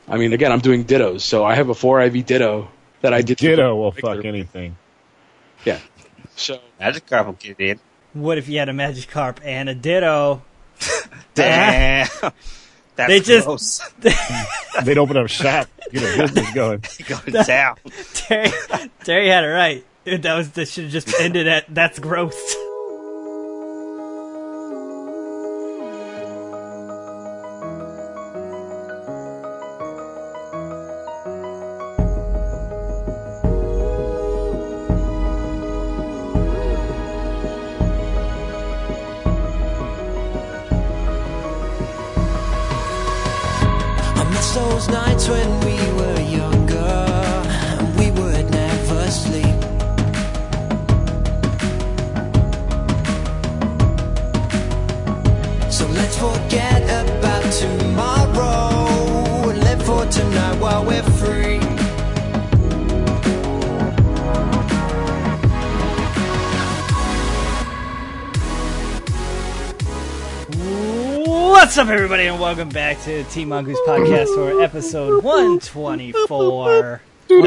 I mean, again, I'm doing Dittos, so I have a 4 IV Ditto that I did. Ditto will fuck anything. Yeah. So Magikarp will get in. What if you had a Magikarp and a Ditto? Damn. That's gross. They'd open up shop, get a business going. Go to town. Terry had it right. That should have just ended at "that's gross." Those nights when we were younger and we would never sleep. So let's forget about tomorrow and live for tonight while we're free. What's up, everybody, and welcome back to Team Mongoose Podcast for episode 124.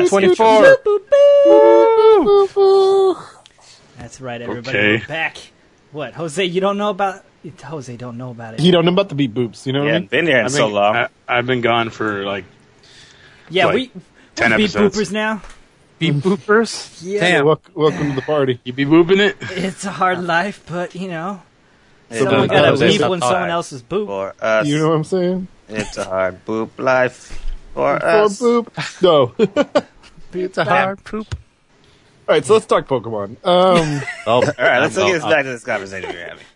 124. That's right, everybody. Okay. We're back. What, Jose? You don't know about? Jose don't know about it. You don't know about the beat boops, you know what I mean? Been here in so long. I've been gone for like. Yeah, like we 10 beat episodes. boopers now. Beat boopers? Yeah. Damn. Welcome to the party. You be booping it? It's a hard life, but you know, It's someone a got to hard beep life when someone else is boop. for us. You know what I'm saying? It's a hard boop life for For us. boop. No. It's a hard poop. Alright, so let's talk Pokemon. All right, let's get us back to this conversation we're having.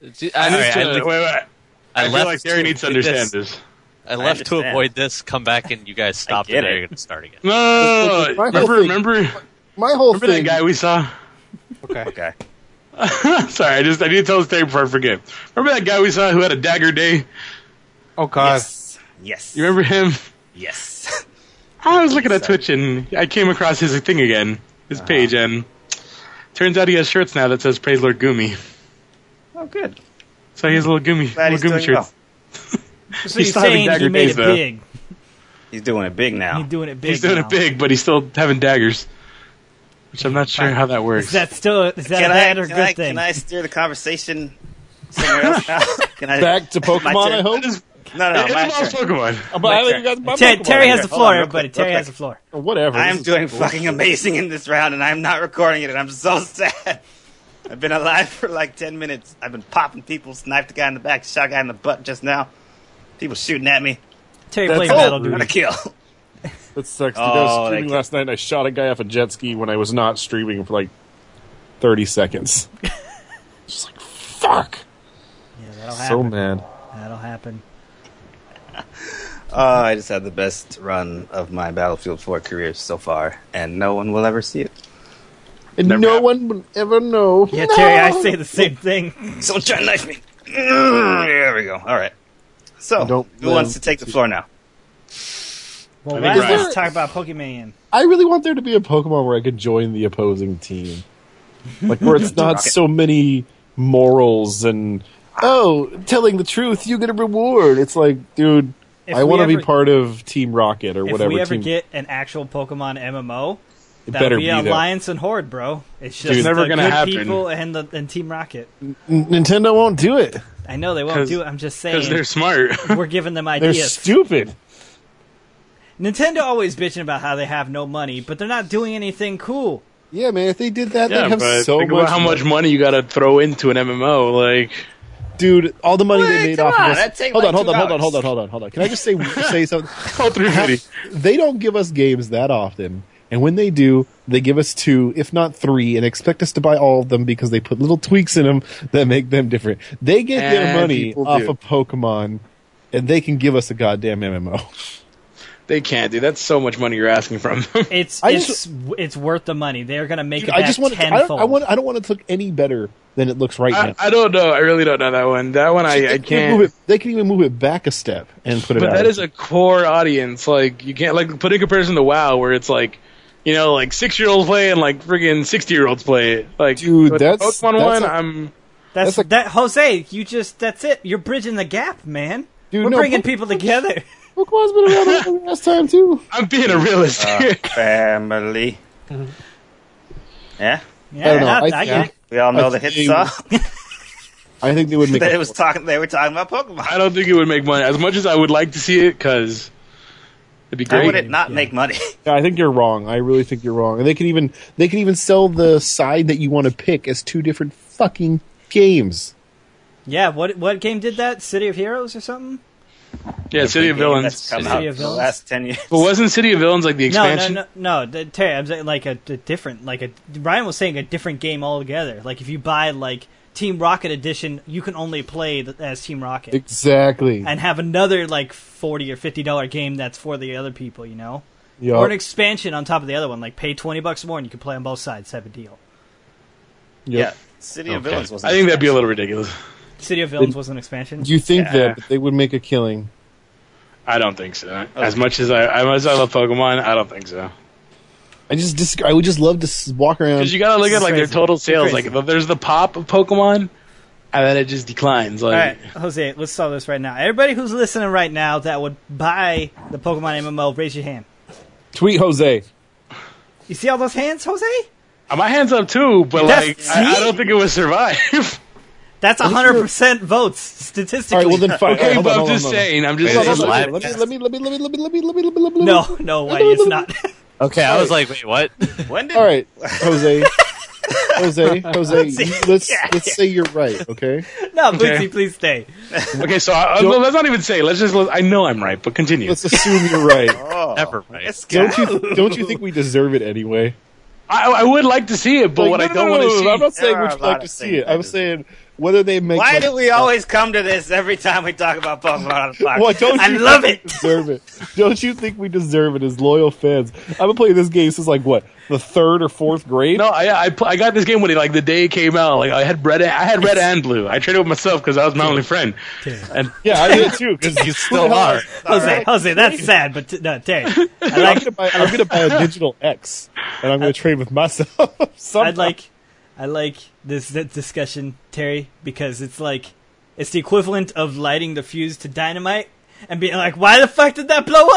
I feel like Terry needs to understand this. I left to understand. avoid this. Come back and you guys stop get and it. you're going to start again. No. My whole thing- Remember My whole that thing. guy we saw? Okay. Sorry, I need to tell this Terry before I forget. Remember that guy we saw who had a dagger day? Oh, God. Yes. You remember him? Yes. I was looking at Twitch and I came across his thing again, his page, and turns out he has shirts now that says "Praise Lord Gumi." Oh, good. So he has little Gumi, Glad he's little Gumi doing shirts. So He's you're still having saying he dagger made days, it though. big? He's doing it big now. He's doing it big. He's doing now. it big, but he's still having daggers, which I'm not sure how that works. Is that still is that Can a bad or can good thing? Can I steer the conversation somewhere else now? Can I, Back to Pokemon, turn. I hope? No, It my involves turn. Pokemon. Terry has the Hold floor, on, real everybody. quick, Terry real has the floor. Whatever. I am this is doing bullshit. fucking amazing in this round, and I'm not recording it, and I'm so sad. I've been alive for like 10 minutes. I've been popping people, sniped the guy in the back, shot a guy in the butt just now. People shooting at me. Terry That's played all Battle Got a Duty. kill. That sucks. Dude. I Oh, was streaming that- last night and I shot a guy off a jet ski when I was not streaming for like 30 seconds. Just like, fuck. Yeah, that'll So happen. mad. That'll happen. I just had the best run of my Battlefield 4 career so far, and no one will ever see it. And no one will ever know. Yeah, No. Terry, I say the same thing. Someone try to knife me. There we go. All right. So, Don't who wants to take the floor now? Well, I think last, Ryan- let's talk about Pokemon. I really want there to be a Pokemon where I could join the opposing team. Like, where it's not so many morals and, telling the truth, you get a reward. It's like, dude, If I we want to be ever- part of Team Rocket or If whatever we ever team. get an actual Pokemon MMO, It that'll better be be that. Alliance and Horde, bro. It's just It's never the gonna good happen. people and Team Rocket. Nintendo won't do it. I know they won't 'Cause- do it. I'm just Because they're saying smart. we're giving them They're ideas. stupid. Nintendo always bitching about how they have no money, but they're not doing anything cool. Yeah, man, if they did that, Yeah, they'd have but so think much about how much money you got to throw into an MMO. Like, Dude, all the money Wait, they made come off on, of that'd this. take Hold like on. 2 hours. Hold on. Can I just say something? all through City. They don't give us games that often. And when they do, they give us 2, if not 3, and expect us to buy all of them because they put little tweaks in them that make them different. They get their And money people off do. of Pokemon, and they can give us a goddamn MMO. They can't, dude. That's so much money you're asking from them. It's I it's worth the money. They're gonna make it I back just want. tenfold. I don't want it to look any better than it looks right now. I don't know. I really don't know that one. That one I can't. They can even move it back a step and put it But out. that is a core audience. Like, you can't, like, put in comparison to WoW, where it's like, you know, like 6-year-olds play and like friggin' 60-year-olds play it. Like, Dude, with the that's- Pokemon that's one. a- That's That's like- that Jose. That's it. You're bridging the gap, man. Dude, We're no, bringing Poke- people together. Pokemon's been around the last time too. I'm being a realist here. Family. Yeah, Yeah, I don't know. I get it. we all know the I hit think- song. I think they would make. They were talking about Pokemon. I don't think it would make money as much as I would like to see it because it'd be How great. would it not make money? I think you're wrong. I really think you're wrong. And they can even sell the side that you want to pick as two different fucking games. Yeah, what game did that? City of Heroes or something? Yeah, City of Game Villains. That's come City out of in the Villains? last 10 years. But wasn't City of Villains like the expansion? No. Terry, I'm saying like a different, Ryan was saying a different game altogether. Like if you buy like Team Rocket Edition, you can only play as Team Rocket Exactly. and have another like $40 or $50 game that's for the other people, you know, Yup. or an expansion on top of the other one. Like pay $20 more and you can play on both sides type of deal. Yup. Yeah, City of Villains was. I think that'd be a little ridiculous. City of Villains was an expansion. You think Yeah. that but they would make a killing? I don't think so. As much as I love Pokemon, I don't think so. I just disagree. I would just love to walk around. Because you gotta look at like their Crazy. total sales. Crazy. Like there's the pop of Pokemon, and then it just declines. All Like right, Jose, let's solve this right now. Everybody who's listening right now that would buy the Pokemon MMO, raise your hand. Tweet Jose. You see all those hands, Jose? my hands up too, but like That's- I see? don't think it would survive. That's 100% votes statistically. All right, well then fine. Okay, Hold but on, I'm hold on, just hold on. saying. I'm just Wait, saying. is this live? Let me. No, Whitey, it's not. Okay, I was like, wait, what? When did All right, Jose. Let's say you're right, okay? No, Okay. please stay. Okay, so let's not even say. I know I'm right, but continue. Let's assume you're right. Oh, Never mind. this guy. Don't you think we deserve it anyway? I would like to see it, but what I don't want to see. I'm not saying There would are you a lot like to of see things it. I I'm saying whether they make. Why like- do we always come to this every time we talk about Pokemon on the podcast? What, don't I you love think it. we deserve it? Don't you think we deserve it as loyal fans? I've been playing this game since like what, the 3rd or 4th grade? No, I got this game when the day it came out. Like I had red and blue. I traded with myself because I was my only friend. And Yeah, I did too. Because You still are. Jose, that's sad, but no, Terry. I'm gonna buy a digital X, and I'm gonna trade with myself. I like this discussion, Terry, because it's the equivalent of lighting the fuse to dynamite and being like, why the fuck did that blow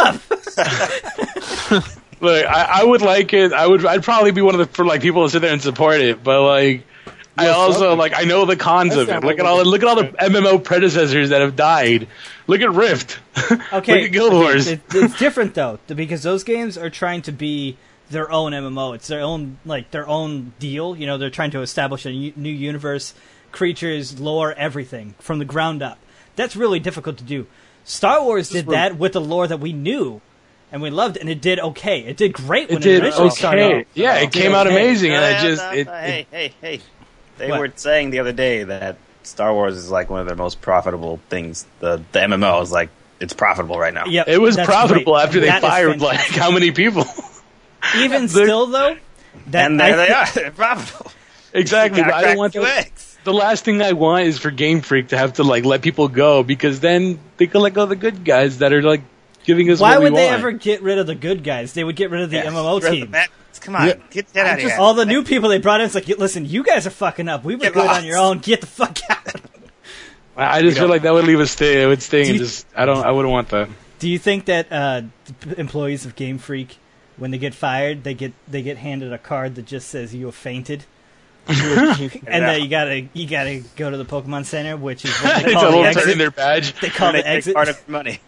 up? look, I would like it. I'd probably be one of the people to sit there and support it. But like, I also I know the cons of it. Look at all the MMO predecessors that have died. Look at Rift. Okay, Look at Guild Wars. It's different though, because those games are trying to be their own MMO. It's their own deal. You know, they're trying to establish a new universe, creatures, lore, everything from the ground up. That's really difficult to do. Star Wars did that with the lore that we knew and we loved, and it did okay. It did great when it did originally started. okay. out. Yeah, it came out amazing, and it just Hey. They What? were saying the other day that Star Wars is like one of their most profitable things. The MMO is like, it's profitable right now. Yep, it was that's profitable great. after they That is fired like fantastic. how many people? Even still though, that And there they are. They're profitable. Exactly. But I don't want two the, eggs. the last thing I want is for Game Freak to have to let people go, because then they can let go of the good guys that are giving us. Why what we would they want. ever get rid of the good guys? They would get rid of the Yeah, MMO throw the team. bat- Come on, Yeah. get that out of here. All the new people they brought in, it's like, listen, you guys are fucking up. We were Get good lost. on your own. Get the fuck out. I just feel like that would leave a sting. It would sting, Do and you- just I wouldn't want that. Do you think that employees of Game Freak, when they get fired, they get handed a card that just says you have fainted, and that you gotta go to the Pokemon Center, which is what they They call tell the them to turn in exit. their badge. They call They the take exit. part of your money.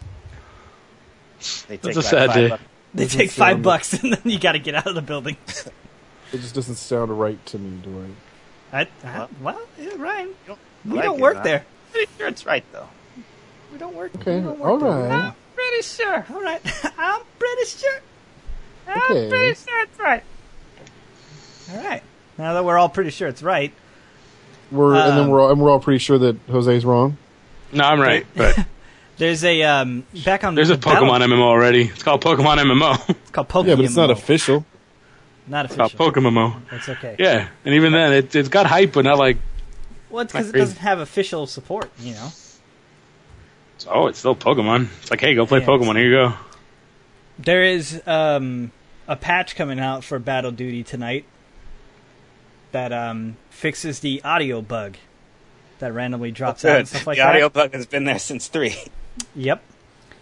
They take a like sad day. $5. They take $5 and then you gotta get out of the building. It just doesn't sound right to me, Dwight. Well, yeah, Ryan, we like don't it, work huh? there. Pretty sure it's right though. We don't work. Okay, we don't work all there. right. I'm pretty sure. All right, I'm pretty sure. Okay. I'm pretty sure it's right. All right. Now that we're all pretty sure it's right, And then we're all pretty sure that Jose's wrong. No, I'm right, but there's a back on there's a the Battle- Pokemon MMO already. It's called Pokemon MMO. It's called Pokemon. Yeah, but it's not official. Not It's called official. Pokemon. That's okay. Yeah, and even then, it's got hype, but not like. Well, it's because it Crazy. doesn't have official support. You know. Oh, it's still Pokemon. It's like, hey, go play Yeah, Pokemon. Here you go. There is a patch coming out for Battle Duty tonight that fixes the audio bug that randomly drops out and Good. stuff like The audio that. bug has been there since 3. Yep.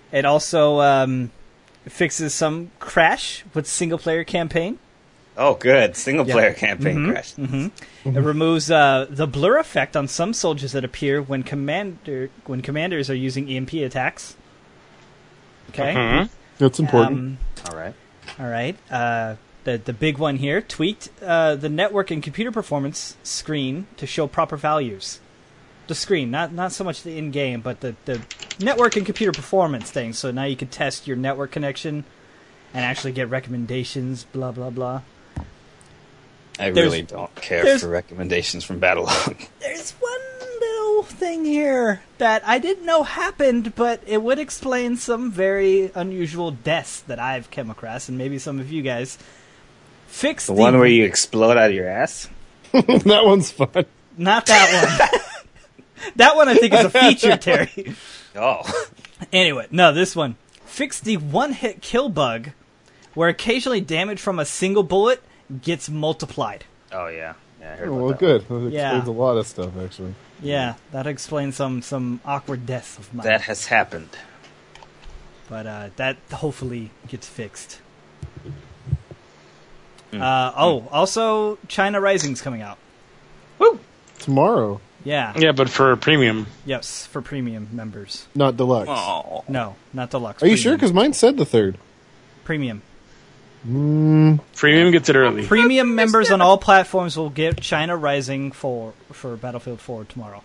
It also fixes some crash with single-player campaign. Oh, good. Single-player campaign crash. It removes the blur effect on some soldiers that appear when commanders are using EMP attacks. Okay. That's important. All right. All right. The big one here, tweaked the network and computer performance screen to show proper values. The screen, not so much the in-game, but the network and computer performance thing. So now you can test your network connection and actually get recommendations, blah, blah, blah. I really don't care for recommendations from Battlelog. There's one little thing here that I didn't know happened, but it would explain some very unusual deaths that I've come across, and maybe some of you guys. Fix the one where you explode out of your ass? That one's fun. Not that one. That one I think is a feature, Terry. Oh. Anyway, no, this one. Fix the one-hit kill bug where occasionally damage from a single bullet gets multiplied. Oh, yeah. Yeah, I heard well, about good. That explains a lot of stuff, actually. Yeah, that explains some awkward deaths of mine. That has happened. But that hopefully gets fixed. Also, China Rising's coming out. Woo! Tomorrow. Yeah. Yeah, but for premium. Yes, for premium members. Not deluxe. Oh. No, not deluxe. Are you sure? Because mine said the 3rd. Premium. Premium gets it early. Premium members on all platforms will get China Rising for Battlefield 4 tomorrow.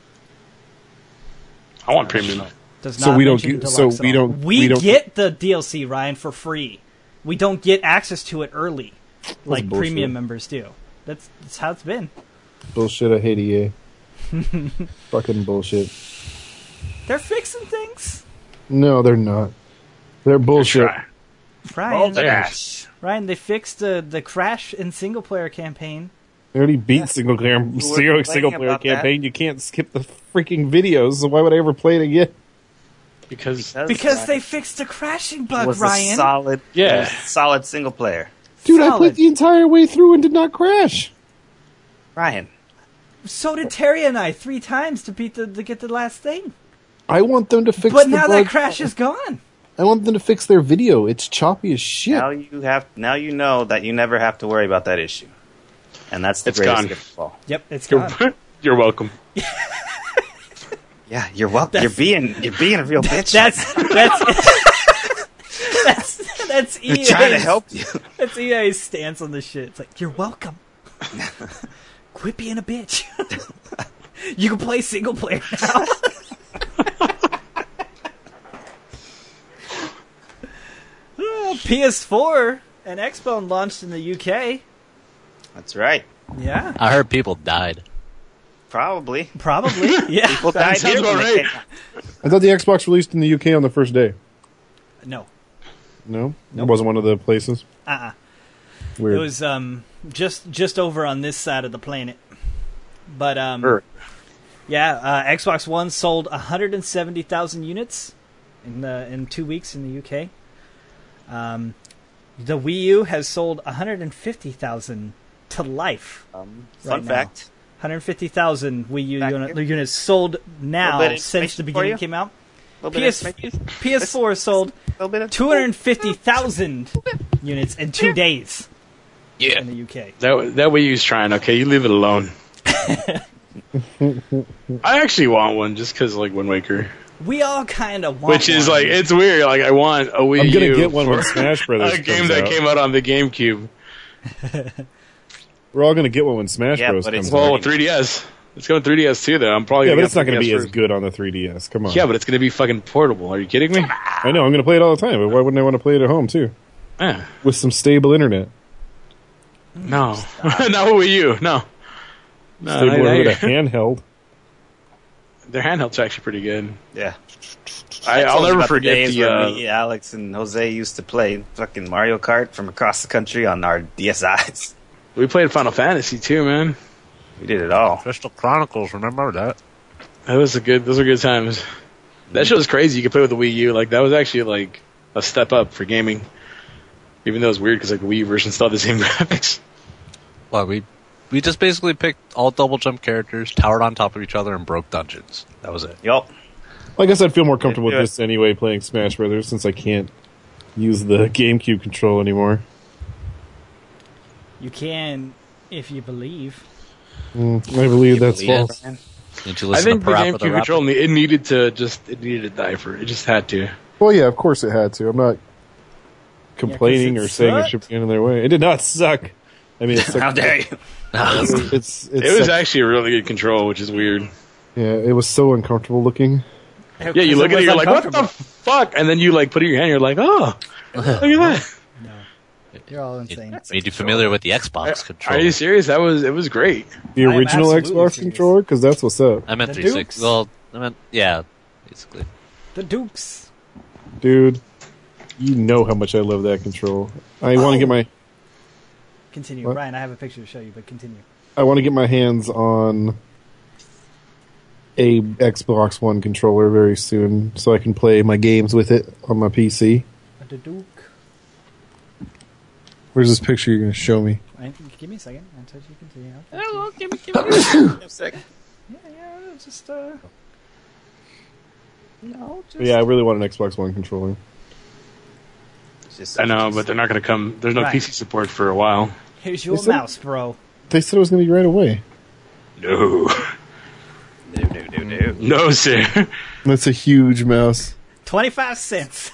I want premium. Does So not we don't mention get. deluxe So at we all. don't. We don't get the DLC, Ryan, for free. We don't get access to it early, like bullshit. premium members do. That's how it's been. Bullshit. I hate EA. Fucking bullshit. They're fixing things. No, they're not. They're bullshit. Ryan, they fixed the crash in single player campaign. They already beat single player campaign. You can't skip the freaking videos. So why would I ever play it again? Because they fixed the crashing bug, It was Ryan. a solid single player. Dude, I played the entire way through and did not crash. Ryan. So did Terry and I 3 times to beat to get the last thing. I want them to fix But the now bug. that crash is gone. I want them to fix their video. It's choppy as shit. Now you know that you never have to worry about that issue. And that's the greatest gone. gift of all. Yep, it's gone. You're welcome. Yeah, you're welcome. You're being a real bitch. That's EA's. We're trying to help you. That's EA's stance on this shit. It's like, you're welcome. Quit being a bitch. You can play single player now. PS4 and Xbone launched in the UK. That's right. Yeah. I heard people died. Probably. Yeah. People died sounds here about when they right. came out. I thought the Xbox released in the UK on the first day. No. No? It wasn't one of the places? Weird. It was just over on this side of the planet. But Xbox One sold 170,000 units in 2 weeks in the UK. The Wii U has sold 150,000 to life. Fun fact. 150,000 Wii U units sold now since the beginning came out. PS4 sold 250,000 units in 2 days. Yeah. In the UK. That Wii U's trying. Okay, you leave it alone. I actually want one just because, like, Wind Waker. We all kind of want Which is, one. like, it's weird. Like, I want a Wii U. I'm going to get one when Smash Brothers a game that came out on the GameCube. We're all going to get one when Smash Bros. comes out. Well, 3DS. It's going 3DS too, though. I'm probably Yeah, gonna but it's not going to be first. as good on the 3DS. Come on. Yeah, but it's going to be fucking portable. Are you kidding me? I know. I'm going to play it all the time. But why wouldn't I want to play it at home, too? Yeah. With some stable internet. No. Not Wii U. No. Stable internet, a handheld. Their handhelds are actually pretty good. Yeah. I'll never forget days when me, Alex, and Jose used to play fucking Mario Kart from across the country on our DSIs. We played Final Fantasy too, man. We did it all. Crystal Chronicles, remember that? Those are good times. That shit was crazy. You could play with the Wii U. Like, that was actually like a step up for gaming. Even though it's weird because like the Wii U version still had the same graphics. Well, we just basically picked all double jump characters, towered on top of each other, and broke dungeons. That was it. Yup. I guess I'd feel more comfortable with do it. this anyway, playing Smash Brothers, since I can't use the GameCube control anymore. You can, if you believe. I believe that's believe false. it? Did you I listen think to the Parappa the GameCube Rapper? control it needed to die for it. It just had to. Well, yeah, of course it had to. I'm not complaining it or saying it sucked. should be in their way. It did not suck. I mean, it sucked. How dare you? It It was sucked. actually a really good control, which is weird. Yeah, it was so uncomfortable looking. Yeah, you look at it, you're like, what the fuck? And then you like put it in your hand, you're like, oh, look at that. You're all insane. Made you familiar with the Xbox Are controller. you serious? It was great. The I am original absolutely Xbox serious. controller, because that's what's up. I meant The 360. Dukes. Well, I meant, yeah, basically. The Dukes. Dude, you know how much I love that control. I want to get my Continue. What? Ryan, I have a picture to show you, but continue. hands on a Xbox One controller very soon, so I can play my games with it on my PC. The Duke. Where's this picture you're going to show me? Ryan, give me a second. Until you continue. Hello, give me a second. Yeah, just No, just... Yeah, I really want an Xbox One controller. Just, I know, but they're not going to come. There's no Right. PC support for a while. Here's your Is it? mouse, bro. They said it was going to be right away. No. No. No, sir. That's a huge mouse. 25 cents.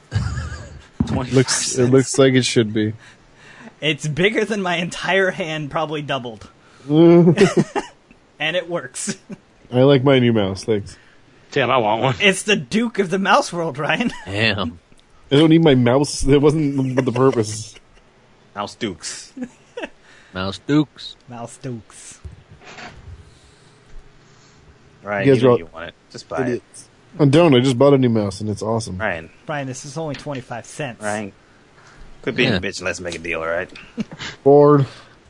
It looks like it should be. It's bigger than my entire hand, probably doubled. And it works. I like my new mouse, thanks. Damn, I want one. It's the Duke of the mouse world, Ryan. Damn. I don't need my mouse. That wasn't the purpose. Mouse Dukes. Mouse Dukes. Mouse Dukes. Ryan, You you guys know are- you want it. Just buy it. I don't. I just bought a new mouse, and it's awesome. Ryan, Ryan, this is only 25 cents. Ryan. Quit being Yeah. a bitch and let's make a deal, alright? Bored.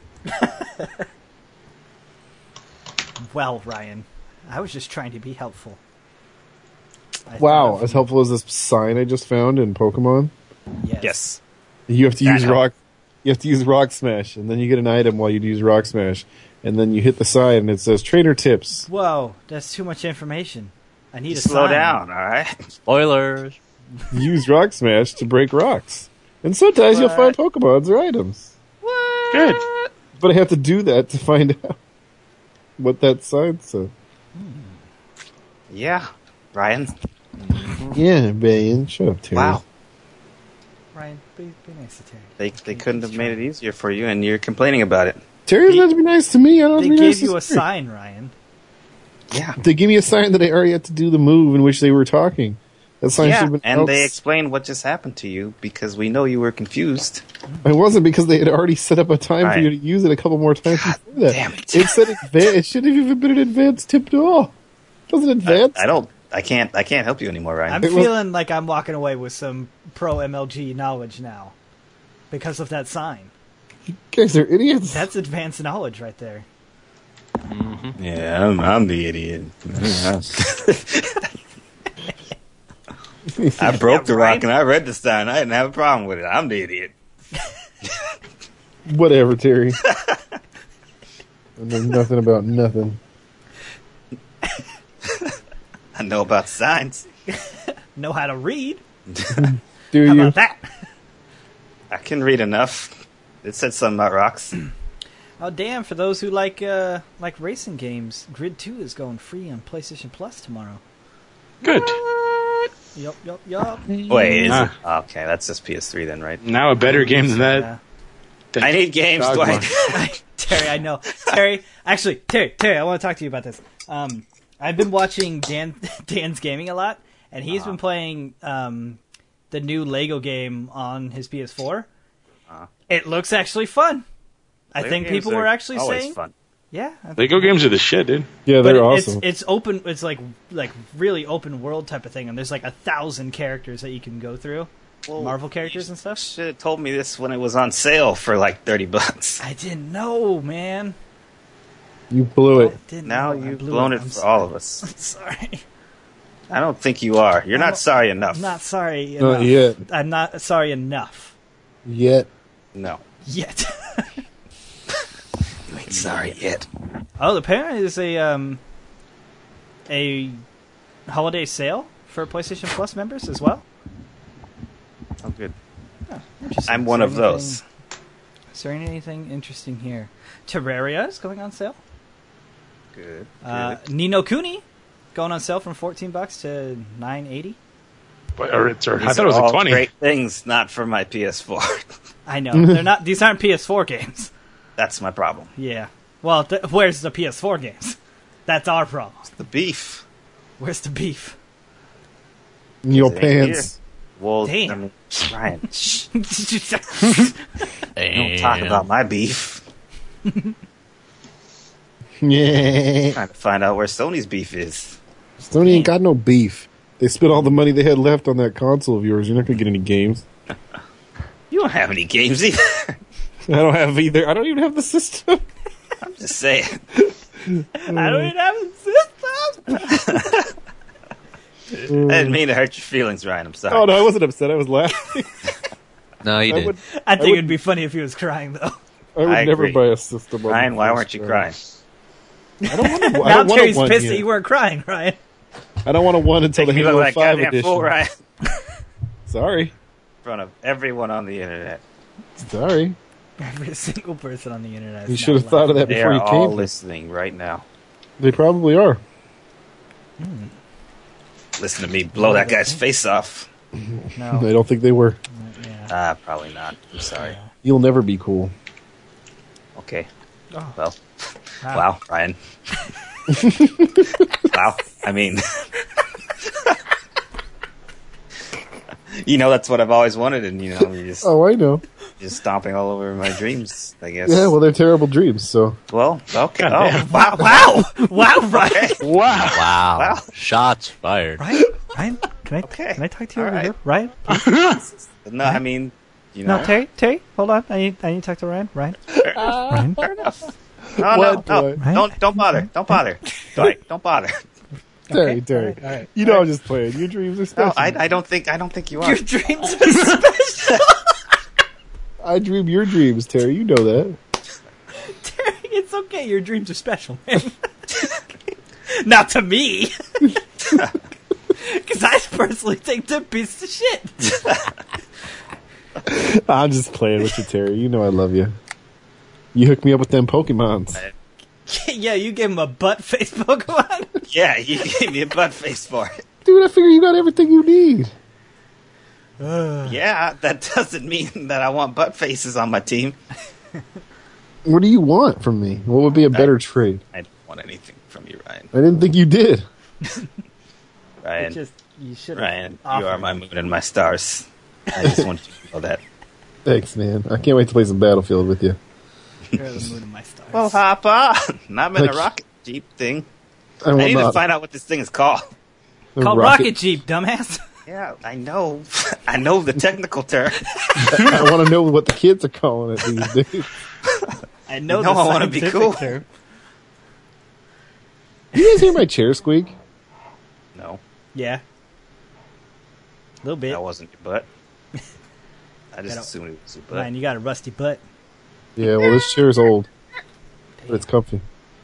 Well, Ryan, I was just trying to be helpful. I Wow, thought as helpful as this sign I just found in Pokemon. of- Yes. You have to That use helped. rock. You have to use Rock Smash, and then you get an item while you use Rock Smash, and then you hit the sign, and it says Trainer Tips. Whoa, that's too much information. I need a Slow sign. down, alright? Spoilers. Use Rock Smash to break rocks, and sometimes you'll find Pokemons or items. Good. But I have to do that to find out what that sign says. Yeah. Ryan. Yeah, man. Shut up, Terry. Wow. Ryan, be nice to Terry. They couldn't have made it easier for you and you're complaining about it. Terry doesn't have to be nice to me. I don't They have to be nice gave to you a Terry. sign, Ryan. Yeah. They gave me a sign that I already had to do the move in which they were talking. That sign should Yeah, have been and they else. explained what just happened to you because we know you were confused. It wasn't because they had already set up a time for Right. you to use it a couple more times before that. damn it. It said it shouldn't have even been an advanced tip at all. It wasn't advanced. I can't help you anymore, Ryan. I'm It was- feeling like I'm walking away with some pro MLG knowledge now because of that sign. You guys are idiots. That's advanced knowledge right there. Yeah, I'm the idiot. I broke the rock and I read the sign. I didn't have a problem with it. I'm the idiot. Whatever, Terry. I know nothing about nothing. I know about signs. Know how to read? Do How you? about that? I can read enough. It said something about rocks. Oh damn! For those who like racing games, Grid 2 is going free on PlayStation Plus tomorrow. Good. Yup. Wait, is it? Okay, that's just PS3 then, right? Now a better game than that. Yeah. I need games, Dogma. Dwight. Terry, I know. Terry, I want to talk to you about this. I've been watching Dan's Gaming a lot, and he's been playing the new Lego game on his PS4. It looks actually fun. I Lego think games people are were actually always saying, fun. yeah. I think- Lego games are the shit, dude. Yeah, but they're awesome. It's open. It's like really open world type of thing, and there's like 1,000 characters that you can go through. Marvel characters and stuff. Should have told me this when it was on sale for like $30. I didn't know, man. You blew I it. didn't Now know. I you've blew blown it I'm for all of sorry. us. I'm sorry. I don't think you are. You're not sorry enough. I'm not sorry enough. Not yet. I'm not sorry enough. Yet. No. Yet. You ain't sorry yet. Oh, apparently there's a holiday sale for PlayStation Plus members as well. Oh, good. Interesting. I'm one of those. Is there anything interesting here? Terraria is going on sale. Good. Ni no Kuni going on sale from $14 to $9.80. I thought These it was are like all 20. great things, not for my PS4. I know they're not. These aren't PS4 games. That's my problem. Yeah. Well, where's the PS4 games? That's our problem. The beef. Where's the beef? In your It ain't pants. Well, Damn. I mean, Ryan, Damn. don't talk about my beef. Yeah. Trying to find out where Sony's beef is. Sony ain't got no beef. They spent all the money they had left on that console of yours. You're not gonna get any games. You don't have any games either. I don't have either. I don't even have the system. I'm just saying. I don't even have a system. I didn't mean to hurt your feelings, Ryan. I'm sorry. Oh no, I wasn't upset. I was laughing. No, you I did. would, I think would- it'd be funny if he was crying though. I would I never agree. buy a system. on Ryan, the why first weren't you try. crying? I don't want to. I Now don't want Terry's a one pissed yet. that you weren't crying, Ryan. I don't want a one until the You look Halo like 5 goddamn edition. fool, Ryan. Sorry, In front of everyone on the internet. sorry. Every single person on the internet. is You now should have thought of that They before are you all came. listening right now. They probably are. Listen to me blow that guy's face off. laughing. I No. don't think they were. Yeah. Probably not. I'm sorry. You'll never be cool. Okay. Oh. Well, Wow. wow, Ryan. Wow. I mean, that's what I've always wanted, and you're just Oh, I know. stomping all over my dreams. I guess. Yeah, well, they're terrible dreams. So Well, okay. God Oh, wow, Wow, Ryan. Wow. Wow. Wow. Shots fired. Ryan, can I Okay. talk to you All over right. here, Ryan? No, I mean, No, Terry, hold on. I need to talk to Ryan. Ryan. Fair enough. No, What, no. Dwight? Don't bother. Don't bother. Dwight, don't bother. Terry, Terry, all right. you know I'm just playing. Your dreams are No, special. I don't think you are. Your dreams are special. I dream your dreams, Terry. You know that. Terry, it's okay. Your dreams are special, man. Not to me. Because I personally think they're pieces of shit. I'm just playing with you, Terry. You know I love you. You hooked me up with them Pokemons. Yeah, you gave him a butt face Pokemon. Yeah, you gave me a butt face for it. Dude, I figure you got everything you need. Yeah, that doesn't mean that I want butt faces on my team. What do you want from me? What would be a better trade? I don't want anything from you, Ryan. I didn't think you did. Ryan, You should. Ryan, you are my moon and my stars. I just want you to know that. Thanks, man. I can't wait to play some Battlefield with you. You're the moon of my stars. Well, hop on. I'm in a Like- rocket jeep thing. I I will need to not. find out what this thing is called. A called Rocket Jeep, dumbass. Yeah, I know. I know the technical term. I want to know what the kids are calling it these days. I know. No, the I wanna be scientific cool. term. You guys hear my chair squeak? No, Yeah. A little bit. that wasn't your butt. I just don't- assumed it was your butt. Ryan, you got a rusty butt. Yeah, well, this chair is old, but it's comfy.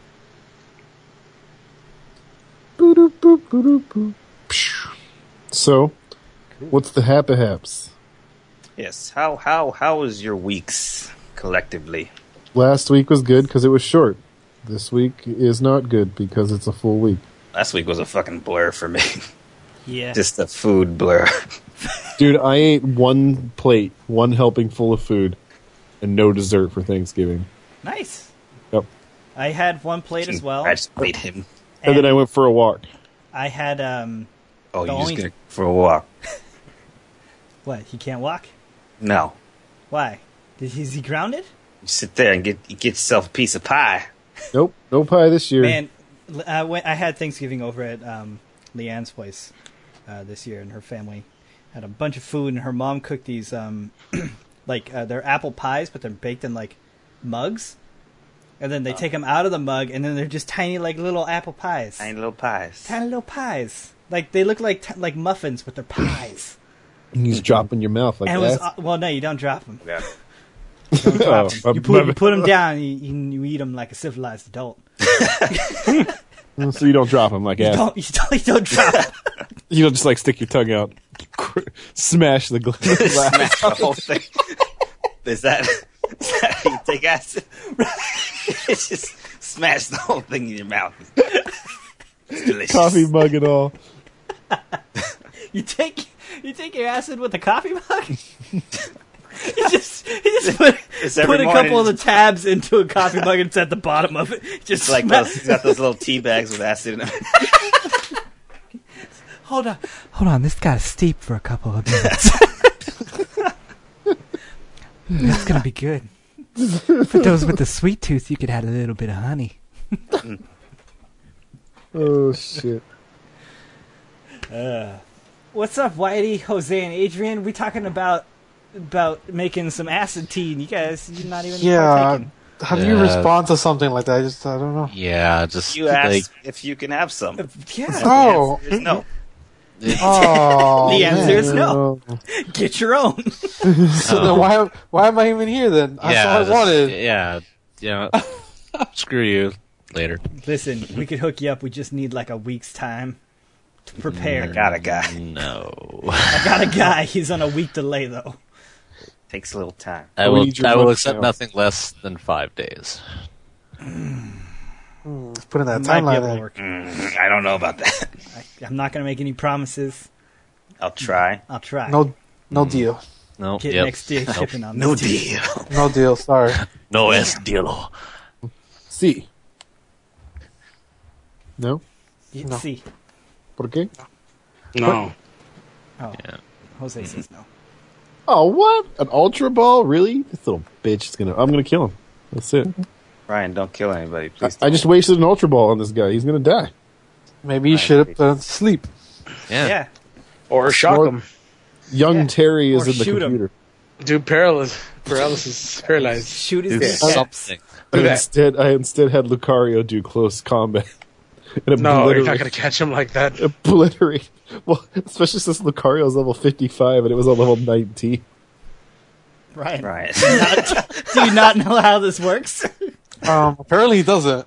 Boop, boop, boop, boop. So, what's the happy haps? Yes. How was your weeks collectively? Last week was good because it was short. This week is not good because it's a full week. Last week was a fucking blur for me. Yeah. Just a food blur. Dude, I ate one plate, one helping full of food, and no dessert for Thanksgiving. Nice. Yep. I had one plate as well. I just ate him. And then I went for a walk. I had Oh, The you only- just gonna go for a walk? what? He can't walk? No. Why? Is he grounded? You sit there and get yourself a piece of pie. Nope, no pie this year. Man, I had Thanksgiving over at Leanne's place this year, and her family had a bunch of food, and her mom cooked these they're apple pies, but they're baked in like mugs, and then they take them out of the mug, and then they're just tiny like little apple pies, Tiny little pies. tiny little pies. Like they look like muffins, but they're pies. You just drop in your mouth like And it was that. well, no, you don't drop them. Yeah. Oh, You put them down, and you eat them like a civilized adult. So you don't drop them like acid. You don't drop. You don't just like stick your tongue out, smash the glass. Smash the whole thing. Is that how you take acid? It's just smash the whole thing in your mouth. It's delicious. Coffee mug and all. You take your acid with a coffee mug. You just put a couple of the tabs into a coffee mug and it's at the bottom of it. Just like those, he's got those little tea bags with acid in them. Hold on. This got to steep for a couple of minutes. That's gonna be good. For those with the sweet tooth, you could add a little bit of honey. Oh shit! What's up, Whitey, Jose, and Adrian? We talking about making some acid tea, and you're not even partaking. How do you respond to something like that? I don't know. Yeah, just You ask if you can have some. Yeah. Oh. The answer is no. Oh, The answer man. is no. Get your own. So then why am I even here then? That's all I wanted. Yeah. Screw you. Later. Listen, we could hook you up. We just need like a week's time to prepare. I got a guy. No. I got a guy. He's on a week delay though. Takes a little time. I We will need your lunch accept now. nothing less than 5 days. Let's put in that Might be able to timeline. work. I don't know about that. I'm not gonna make any promises. I'll try. I'll try. No deal. No. Get Yep. next day shipping on No this. deal. No deal. Sorry. No es deal. Sí. No. No. See. ¿Por qué? No. Oh, Yeah. Jose says no. Oh, what? An Ultra Ball? Really? This little bitch is I'm gonna kill him. That's it. Ryan, don't kill anybody, please. I just wasted an Ultra Ball on this guy. He's gonna die. Maybe you should have put him to sleep. Yeah. Or shock Or- him. Young Yeah. Terry is Or in the shoot him. computer. Dude, paralysis. Paralyzed. Shoot his Do dick. something. I instead had Lucario do close combat. And No, you're not going to catch him like that. obliterate. Well, especially since Lucario's level 55 and it was on level 19. Right. Right. Do you not know how this works? Apparently he doesn't.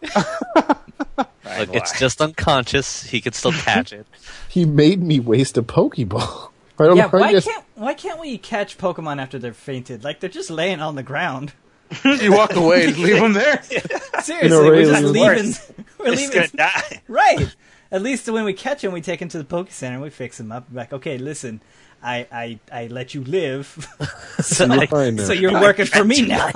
Like, it's just unconscious. He can still catch it. He made me waste a Pokeball. I don't Yeah, know how you guys... why can't we catch Pokemon after they're fainted? Like they're just laying on the ground. You walk away, just leave him there. Seriously, Ray, we're this just is leaving. We're He's gonna leaving. die. Right. At least when we catch him, we take him to the Poke Center and we fix him up. We're like, okay, listen, I let you live, You're fine now. so you're working for me now.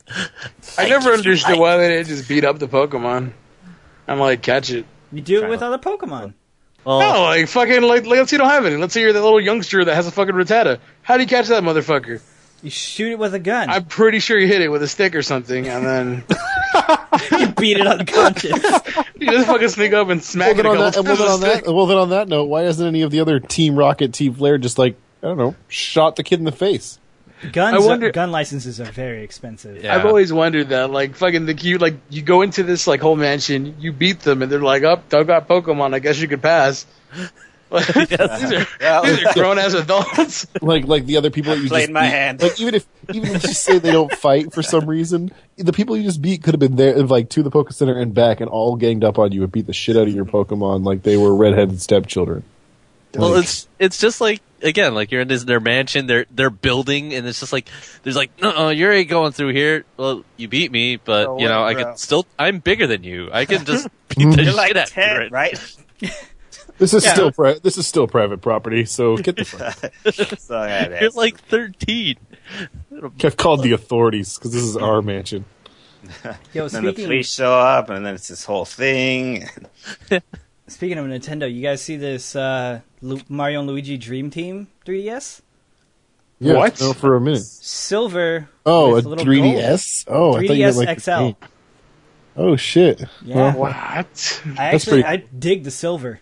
I never understood why they didn't just beat up the Pokemon. I'm like, catch it. You do it with other Pokemon. Well, No, like, fucking, like, let's say you don't have any. Let's say you're the little youngster that has a fucking Rattata. How do you catch that motherfucker? You shoot it with a gun. I'm pretty sure you hit it with a stick or something, and then You beat it unconscious. you just fucking sneak up and smack it a couple times with a stick. Well, then on that note, why hasn't any of the other Team Rocket, Team Flare just like, I don't know, shot the kid in the face? Guns. I wonder- Gun licenses are very expensive. Yeah. I've always wondered that, like, fucking you go into this, like, whole mansion, you beat them, and they're like, oh, I've got Pokemon, I guess you could pass. Like, these are grown-ass adults. Like the other people that you Played just my beat. hand. Like even if you just say they don't fight for some reason, the people you just beat could have been there, like to the Poke Center and back, and all ganged up on you and beat the shit out of your Pokemon like they were redheaded stepchildren. Well, it's just like, again, like you're in their mansion, they're building, and it's just like there's like, no, you ain't going through here. Well, you beat me, but Oh, you know, I whatever. can still. I'm bigger than you. I can just beat the You're shit like out of 10, you. right? This is still private property, so get the fuck. So, yeah, You're that's- like 13. I've called the authorities because this is our mansion. Yo, then the police show up, and then it's this whole thing. Speaking of Nintendo, you guys see this Mario and Luigi Dream Team 3DS? Yeah, What? No, for a minute. Silver. Oh, a with little 3DS. Oh, I thought you 3DS meant like XL. the game. Oh shit. Yeah. What? That's pretty I dig the silver.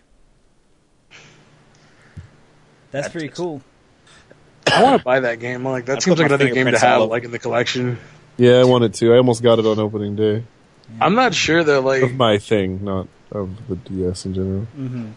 That's pretty cool. I want to buy that game. Like, that I seems put like my another game to fingerprints all have, over. like, in the collection. Yeah, I wanted to. I almost got it on opening day. I'm not sure, though, like, Of my thing, not of the DS in general.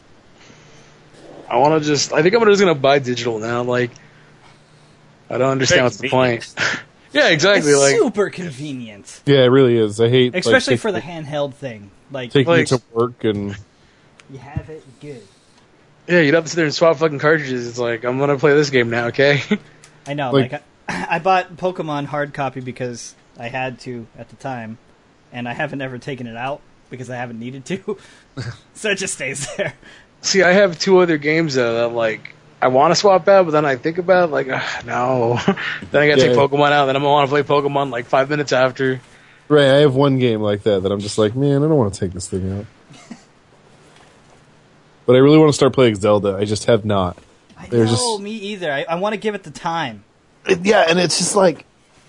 I want to just... I think I'm just going to buy digital now, like... I don't understand what's the point. Yeah, exactly. It's Like, super convenient, Yeah, it really is. I hate especially like, for the handheld thing. Like taking like- it to work and you have it, good. yeah, you'd have to sit there and swap fucking cartridges. It's like, I'm gonna play this game now, okay? I know. Like- Like I bought Pokemon hard copy because I had to at the time, and I haven't ever taken it out because I haven't needed to. So it just stays there. See, I have 2 other games though that like I want to swap out, but then I think about it, like, no. Then I gotta take Yeah. Pokemon out, then I'm gonna want to play Pokemon like 5 minutes after. right. I have one game like that I'm just like, man, I don't want to take this thing out. But I really want to start playing Zelda. I just have not. I They're know, just- me either. I want to give it the time. Yeah, and it's just like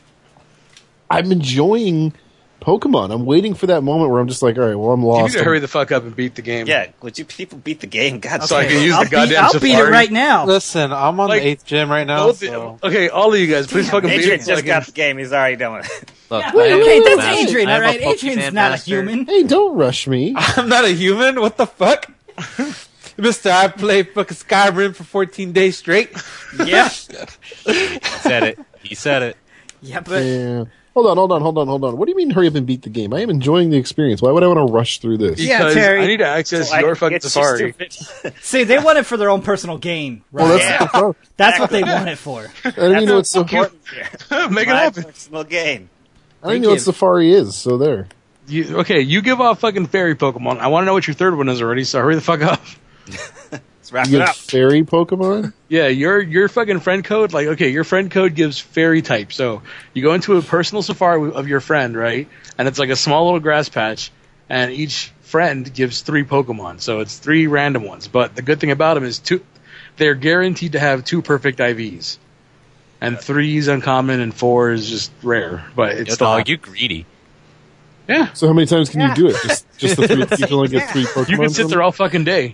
I'm enjoying Pokemon. I'm waiting for that moment where I'm just like, all right, well, I'm You lost. need to hurry the fuck up and beat the game. Yeah, would you people beat the game? God, So I can use I'll the goddamn I'll beat it Safari. right now. Listen, I'm on Like, the 8th gym right now. Both- So. Okay, all of you guys, please fucking beat Adrian it. just Like, got the game. He's already done with it. Look, Yeah, I am okay, a that's master- Adrian, I am a alright? Adrian's Pokemon not master. a human. Hey, don't rush me. I'm not a human. What the fuck? Mister, I played fucking Skyrim for 14 days straight. Yeah. He said it. He said it. Yeah, but Yeah. Hold on. What do you mean hurry up and beat the game? I am enjoying the experience. Why would I want to rush through this? Yeah, because Terry. I need to access So I your can fucking get you Safari. stupid. see, they want it for their own personal gain, right? Well, that's Yeah. the problem. That's what they want it for. I don't even know what Important here. Make it My happen. personal gain. I don't even know what Safari is. So there. You give off fucking fairy Pokemon. I want to know what your third one is already, so hurry the fuck up. Let's wrap You it get up. fairy Pokemon. Yeah, your fucking friend code, like, okay, your friend code gives fairy type. So you go into a personal Safari of your friend, right? And it's like a small little grass patch, and each friend gives 3 Pokemon. So it's 3 random ones. But the good thing about them is they're guaranteed to have 2 perfect IVs. And 3 is uncommon and 4 is just rare. But it's Yo, still dog, you greedy. yeah. So how many times can you do it? Just the 3. You can only get 3 Pokemon. You can sit from there it? all fucking day.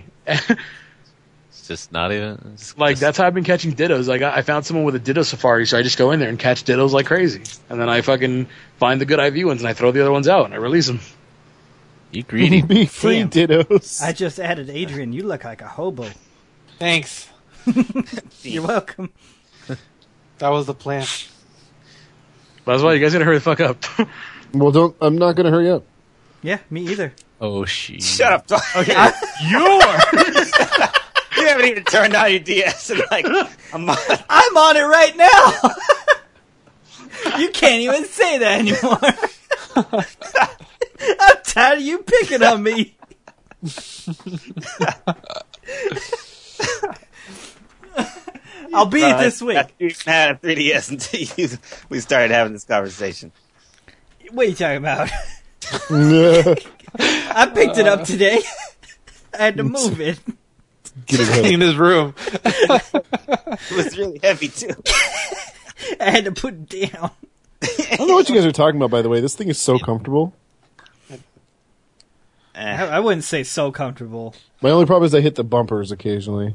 It's just not even. It's Like, just- that's how I've been catching Dittos. Like, I found someone with a Ditto Safari, so I just go in there and catch Dittos like crazy. And then I fucking find the good IV ones, and I throw the other ones out, and I release them. You greedy. Be free Damn. Dittos. I just added Adrian. You look like a hobo. Thanks. You're welcome. That was the plan. That's why you guys gotta hurry the fuck up. Well, I'm not going to hurry up. Yeah, me either. Oh, shit. Shut up, dog. You You haven't even turned on your DS in like a month. I'm on it right now. You can't even say that anymore. I'm tired of you picking on me. I'll beat it this week. You had a 3DS until we started having this conversation. What are you talking about? Get I picked it up today. I had to move it. it ahead. In his room. It was really heavy too. I had to put it down. I don't know what you guys are talking about, by the way. This thing is so comfortable. I wouldn't say so comfortable. My only problem is I hit the bumpers occasionally.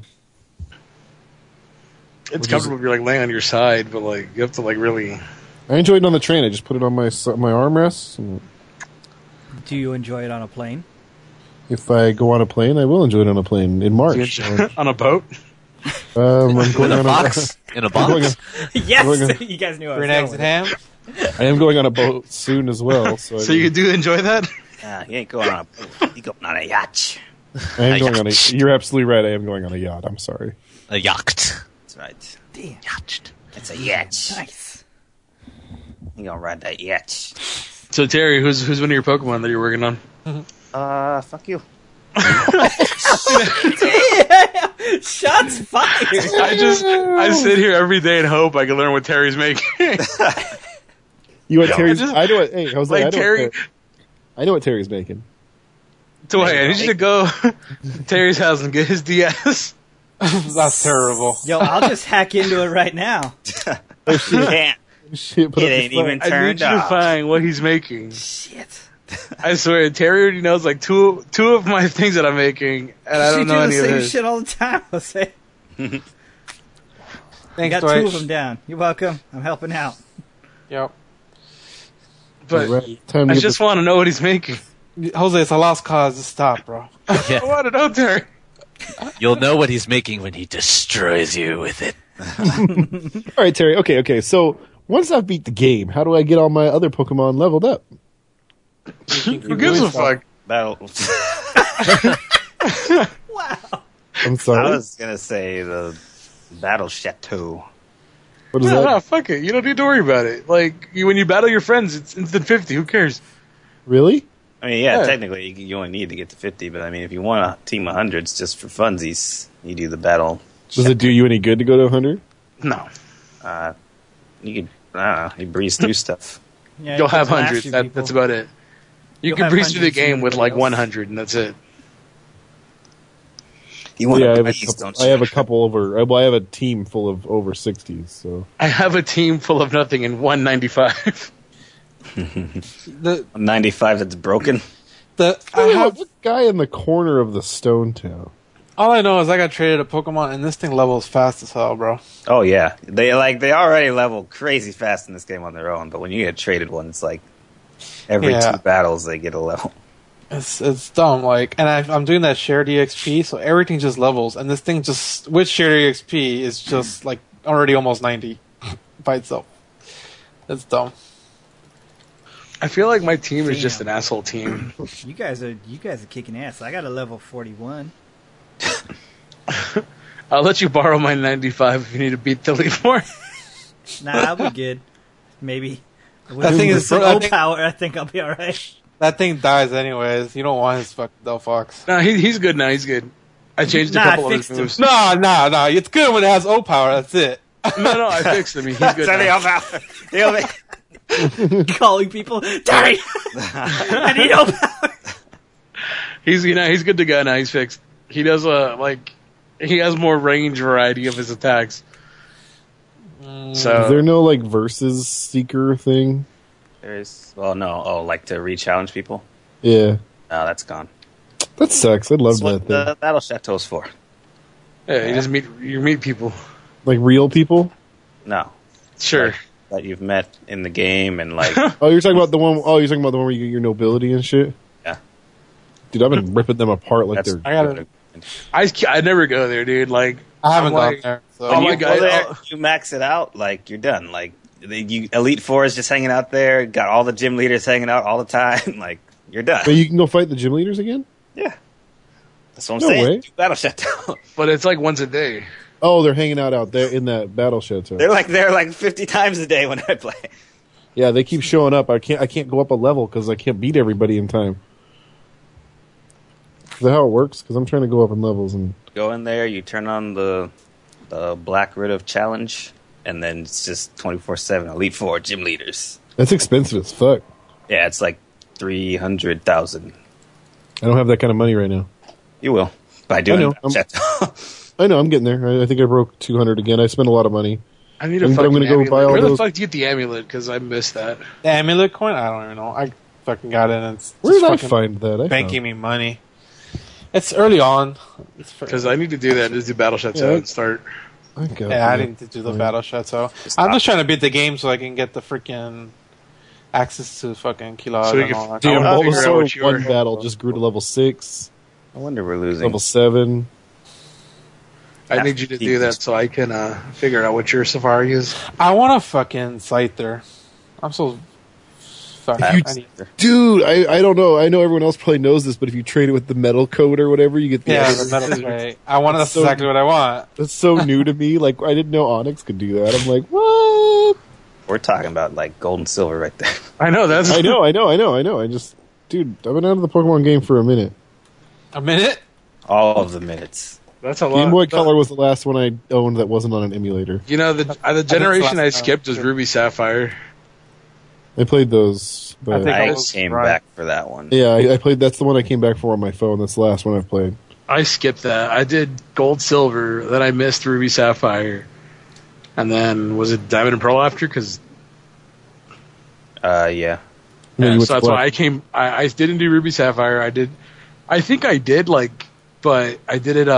It's comfortable if you're like laying on your side, but like you have to like really. I enjoyed it on the train. I just put it on my armrests. And Do you enjoy it on a plane? if I go on a plane, I will enjoy it on a plane in March. on a boat. I'm going In a on box. In a I'm going box. Yes, Going you guys knew I For was an going eggs with and it. ham. I am going on a boat soon as well. So, So you do enjoy that? You ain't going on a boat. You going on a yacht. I am going on a. You're absolutely right. I am going on a yacht. I'm sorry. A yacht. That's right. Damn, Yacht. It's a yacht. nice. You gonna ride that yacht. So Terry, who's one of your Pokemon that you're working on? Fuck you. Shots fired. I sit here every day and hope I can learn what Terry's making. You want Terry's? just- I know what. Hey, Jose, like I know Terry. I know what Terry's making. So hey, I need you to go to Terry's house and get his DS. That's terrible. Yo, I'll just hack into it right now. You can't. Shit, put It up ain't the phone. even I need turned you to off. find what he's making. Shit. I swear, Terry already knows like two of my things that I'm making, and I You don't know do any the of same his. shit all the time, Jose. I Thanks, got Dwight. 2 of them down. You're welcome. I'm helping out. Yep. But Right. Time to I get just the- want to know what he's making. Jose, it's a lost cause. Just stop, bro. I want to know, Terry. You'll know what he's making when he destroys you with it. All right, Terry. Okay. So once I beat the game, how do I get all my other Pokemon leveled up? Who gives a fuck? Battle. I'm I sorry. was gonna say the Battle Chateau. What is No, that? no, fuck it. You don't need to worry about it. Like, when you battle your friends, it's instant 50. Who cares? Really? I mean, yeah, Yeah. technically you only need to get to 50, but I mean, if you want a team of hundreds just for funsies, you do the Battle. Does it do you any good to go to 100? No. You could, I don't know, you breeze through stuff. Yeah, You'll you can have blast hundreds. you That's people. about it. You You'll can have breeze through the hundreds game and with like everybody else. 100, and that's it. You want Yeah, I to have, a breeze, couple, don't I you? have a couple over. Well, I have a team full of over 60s. So I have a team full of nothing in 195. The 95 that's broken. I I have the guy in the corner of the Stone Town. all I know is I got traded a Pokemon and this thing levels fast as hell, bro. Oh yeah, they already level crazy fast in this game on their own, but when you get traded one, it's like every Yeah. 2 battles they get a level. It's dumb, like, and I'm doing that shared EXP, so everything just levels, and this thing just with shared EXP is just like already almost 90 by itself. It's dumb. I feel like my team is just an asshole team. You guys are kicking ass. I got a level 41. I'll let you borrow my 95 if you need to beat the lead more. Nah, I'll be good. Maybe. That thing is some bro- I O think- power. I think I'll be all right. That thing dies anyways. You don't want his fucking Delphox. No, he's good now. He's good. I changed a Nah, I couple of his fixed him. moves. No. It's good when it has O power. That's it. No, I fixed him. He's good So now. Calling people, Daddy, I need O power. He's good to go now. He's fixed. He does he has more range variety of his attacks. Is there So no like versus seeker thing? There's like to re-challenge people. Yeah, No, that's gone. that sucks. I love That's what that thing. the Battle Chateau's for. yeah, you just meet people. Like real people. No, Sure. that you've met in the game and like Oh, you're talking about the one. Oh, you're talking about the one where you get your nobility and shit. Yeah. Dude, I've been ripping them apart like that's. they're. I gotta. I never go there, dude. Like I haven't I'm gone like- there. So. Oh When my you God, go there, oh. you max it out, like you're done. Like you Elite Four is just hanging out there. Got all the gym leaders hanging out all the time. Like you're done. But you can go fight the gym leaders again. Yeah, that's what I'm No saying. way. Do Battle Chateau. but it's like once a day. Oh, they're hanging out there in that battle chateau. They're there like 50 times a day when I play. Yeah, they keep showing up. I can't go up a level because I can't beat everybody in time. Is that how it works? Because I'm trying to go up in levels and Go in there, you turn on the Black Rid of challenge, and then it's just 24/7 Elite Four gym leaders. that's expensive as fuck. Yeah, it's like 300,000. I don't have that kind of money right now. You will by doing know. Battle Chateau. I know I'm getting there. I think I broke 200 again. I spent a lot of money. I need a I'm fucking gonna go amulet. buy all Where the those- fuck do you get the amulet? Because I missed that. The amulet coin? I don't even know. I fucking got it and it's Where just did I fucking find that? I banking found- me money. It's early on. Because I need to do that. Just do Battle Chateau Yeah. and start. I got Yeah, I that. didn't do the battle chateau. Just I'm stop. just trying to beat the game so I can get the freaking access to fucking Kilod So you and can- all that. Damn, I'll figure out Bulbasaur what you one are. battle just grew to level 6, I wonder we're losing. level 7. I need you to do that so I can figure out what your Safari is. I want a fucking Scyther. I'm so fucking. You- I need- Dude, I don't know. I know everyone else probably knows this, but if you trade it with the metal coat or whatever, you get the yeah, extra- the metal spray. I want. That's So- exactly what I want. That's so new to me. Like, I didn't know Onyx could do that. I'm like, what? We're talking about like gold and silver right there. I know that's. I know. I just, dude, I've been out of the Pokemon game for a minute. A minute. All of the minutes. That's a lot. Game Boy Color was the last one I owned that wasn't on an emulator. You know the generation I last time. skipped was Ruby Sapphire. I played those, I but think I was came right. back for that one. yeah, I played. That's the one I came back for on my phone. That's the last one I've played. I skipped that. I did Gold, Silver. Then I missed Ruby, Sapphire, and then was it Diamond and Pearl after? Because Yeah. Yeah, yeah, you went so to that's why Black. I came. I didn't do Ruby, Sapphire. I did. I think I did but I did it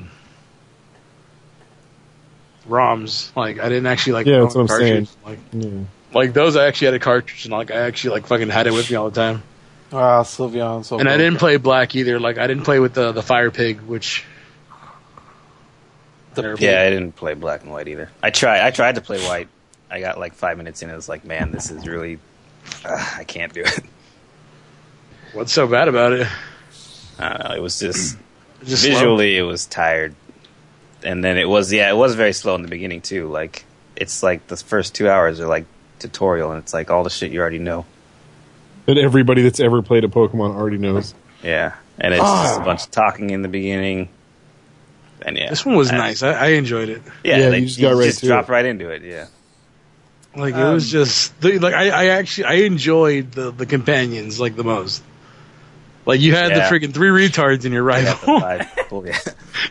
ROMs. Like I didn't actually Yeah, own that's what I'm cartridge. saying. Like those, I actually had a cartridge, and I actually fucking had it with me all the time. Wow, Sylveon. So And I broken. didn't play Black either. Like I didn't play with the Fire Pig, which. Yeah, I didn't play black and white either. I tried to play white. I got like 5 minutes in. I was like, man, this is really. I can't do it. What's so bad about it? I don't know. It was just Just visually, it was tired, and then it was very slow in the beginning too. Like it's like the first 2 hours are like tutorial, and it's like all the shit you already know. That everybody that's ever played a Pokemon already knows. Yeah, and it's just a bunch of talking in the beginning. And yeah, This one was nice. I enjoyed it. Yeah, like, you just got right to drop it. right into it. Yeah, Like it was just like I enjoyed the companions like the most. Like you had the Yeah. freaking 3 retards in your I got the rival. 5 people, yeah.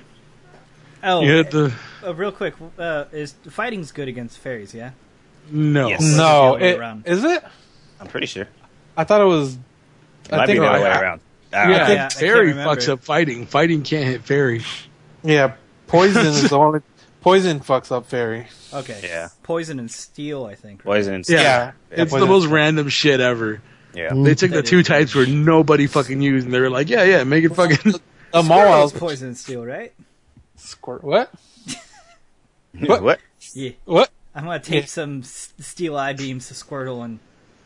Oh, You had the real quick, is fighting's good against fairies? Yeah. no. Yes. Or is it the No, other way around? is it? I'm pretty sure. I thought it was. It might be the other way around. Yeah, Yeah, I think I fairy can't remember. fucks up fighting. Fighting can't hit fairy. Yeah, poison is the only. Poison fucks up fairy. Okay. Yeah. Poison and steel, I think. Poison and Yeah, Yeah. it's Poison. the most random shit ever. Yeah. They took the That 2 is types where nobody fucking used, and they were like, yeah, make it fucking. The Squirtle's Mawile poison and steel, right? squirt. What? What? Yeah. What? I'm gonna tape Yeah. some steel eye beams to Squirtle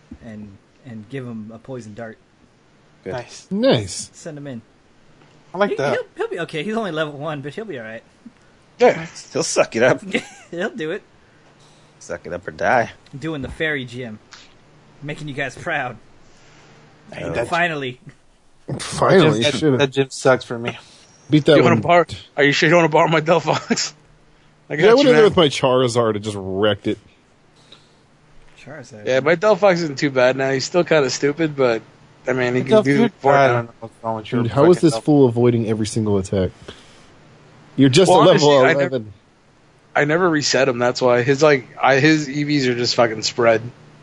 and give him a poison dart. Good. Nice. Nice. Send him in. I like that. He'll be okay. He's only level 1, but he'll be all right. Yeah. He'll suck it up. He'll do it. Suck it up or die. Doing the fairy gym, making you guys proud. Oh. Finally, Finally, that, should that have gym sucks for me. beat that You want one. to borrow? Are you sure you want to borrow my Delphox? I Yeah, I got went you, in there man. with my Charizard and just wrecked it. Charizard. Yeah, my Delphox isn't too bad now. He's still kind of stupid, but I mean, he can Dude, do I more don't now. know what's wrong with your Dude, how is fucking this fool avoiding every single attack? You're just Well, at level honestly, 11. I never reset him. That's why his his EVs are just fucking spread.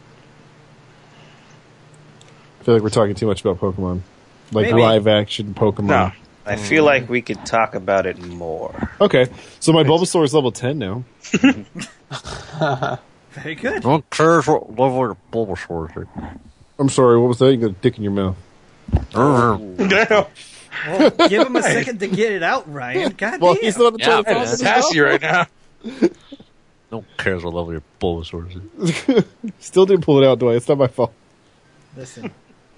I feel like we're talking too much about Pokemon. Like Maybe. live action Pokemon. No. I feel like we could talk about it more. Okay, so my Bulbasaur is level 10 now. Very good. Don't care what level your Bulbasaur is. I'm sorry, what was that? You got a dick in your mouth. Damn. Well, give him a second to get it out, Ryan. God Well, damn. he's not Yeah, trying to man. talk It's sassy right now. No one cares what level your Bulbasaur is. Still didn't pull it out, Dwight. It's not my fault. Listen,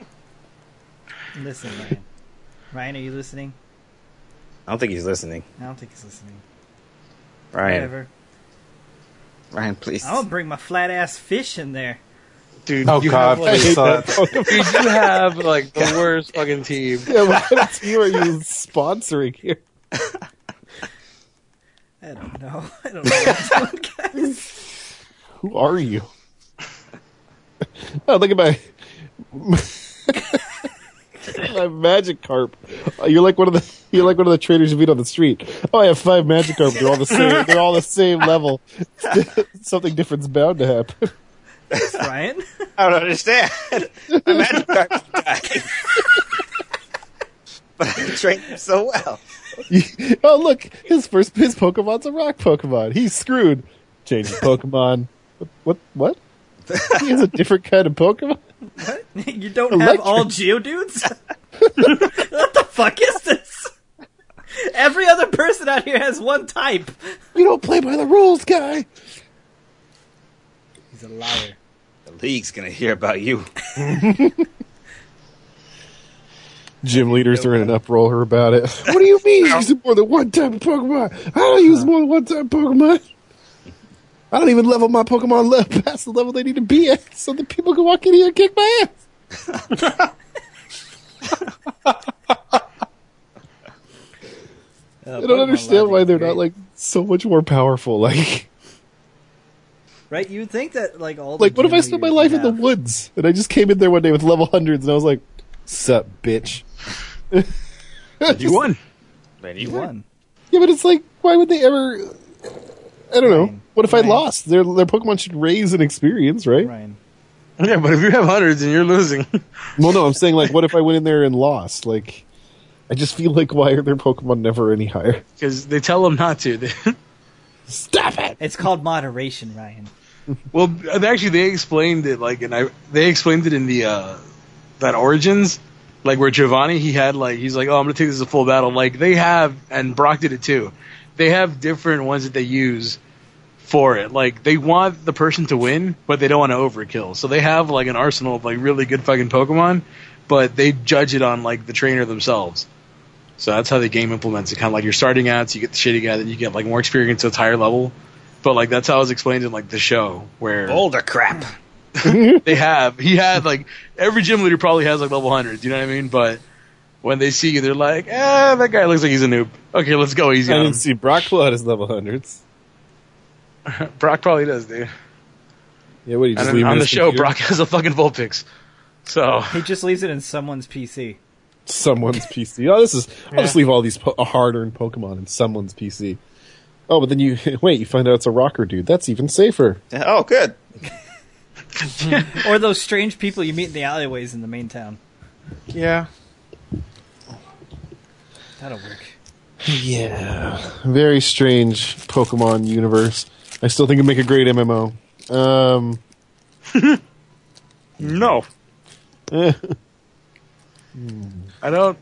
Ryan. Ryan, are you listening? I don't think he's listening. I don't think he's listening. Ryan. Whatever. Ryan, please. I'm gonna bring my flat ass fish in there. Dude, Oh you god, have, I like, saw that. dude, you have like the worst fucking team. Yeah, what kind of team are you sponsoring here? I don't know. I don't know what I'm doing, guys. Who are you? Oh, look at my my Magikarp. You're like one of the traders you meet on the street. Oh, I have 5 Magikarp. They're all the same. They're all the same level. Something different's bound to happen. Ryan. I don't understand. My Magikarp died. But I trained him so well. Oh, look, his Pokemon's a rock Pokemon. He's screwed. Change his Pokemon. What? He has a different kind of Pokemon. What? You don't have all Geodudes? What the fuck is this? Every other person out here has one type. You don't play by the rules, guy. He's a liar. The league's gonna hear about you. Gym leaders are in an uproar about it. What do you mean using more than one type of Pokemon? I don't use more than one type of Pokemon. I don't even level my Pokemon past the level they need to be at so that people can walk in here and kick my ass. I don't understand why they're not like so much more powerful. Like Right? You'd think that like all the what if gym I spent my leaders life in the would have- woods and I just came in there one day with level hundreds and I was like, "Sup, bitch." You won. Man, You won. Yeah, but it's like, why would they ever? I don't know. Ryan. What if I Ryan. lost? Their Pokemon should raise in experience, right? Ryan. Yeah, but if you have hundreds and you're losing, Well, no, I'm saying like, what if I went in there and lost? Like, I just feel like, why are their Pokemon never any higher? because they tell them not to. Stop it! It's called moderation, Ryan. Well, actually, they explained it they explained it in the that Origins, like where Giovanni he's like, oh, I'm gonna take this as a full battle. Like they have, and Brock did it too. They have different ones that they use for it. Like, they want the person to win, but they don't want to overkill. So they have like an arsenal of like really good fucking Pokemon, but they judge it on like the trainer themselves. So that's how the game implements it. Kind of like you're starting out, so you get the shitty guy, then you get like more experience, so it's higher level. But like that's how it was explained in like the show where Boulder crap. he had like every gym leader probably has like level 100s. You know what I mean? But when they see you, they're like, that guy looks like he's a noob. Okay, let's go easy I on him. didn't see Brockflood as level 100s. Brock probably does, dude. Yeah, what, you just And leave him on in the his show, computer? Brock has a fucking Vulpix. So He just leaves it in someone's PC. Someone's PC. Oh, I'll just leave all these hard-earned Pokemon in someone's PC. Oh, but then you find out it's a rocker dude. That's even safer. Oh, good. Or those strange people you meet in the alleyways in the main town. Yeah. That'll work. Yeah. Very strange Pokemon universe. I still think it'd make a great MMO. no, Eh. I don't.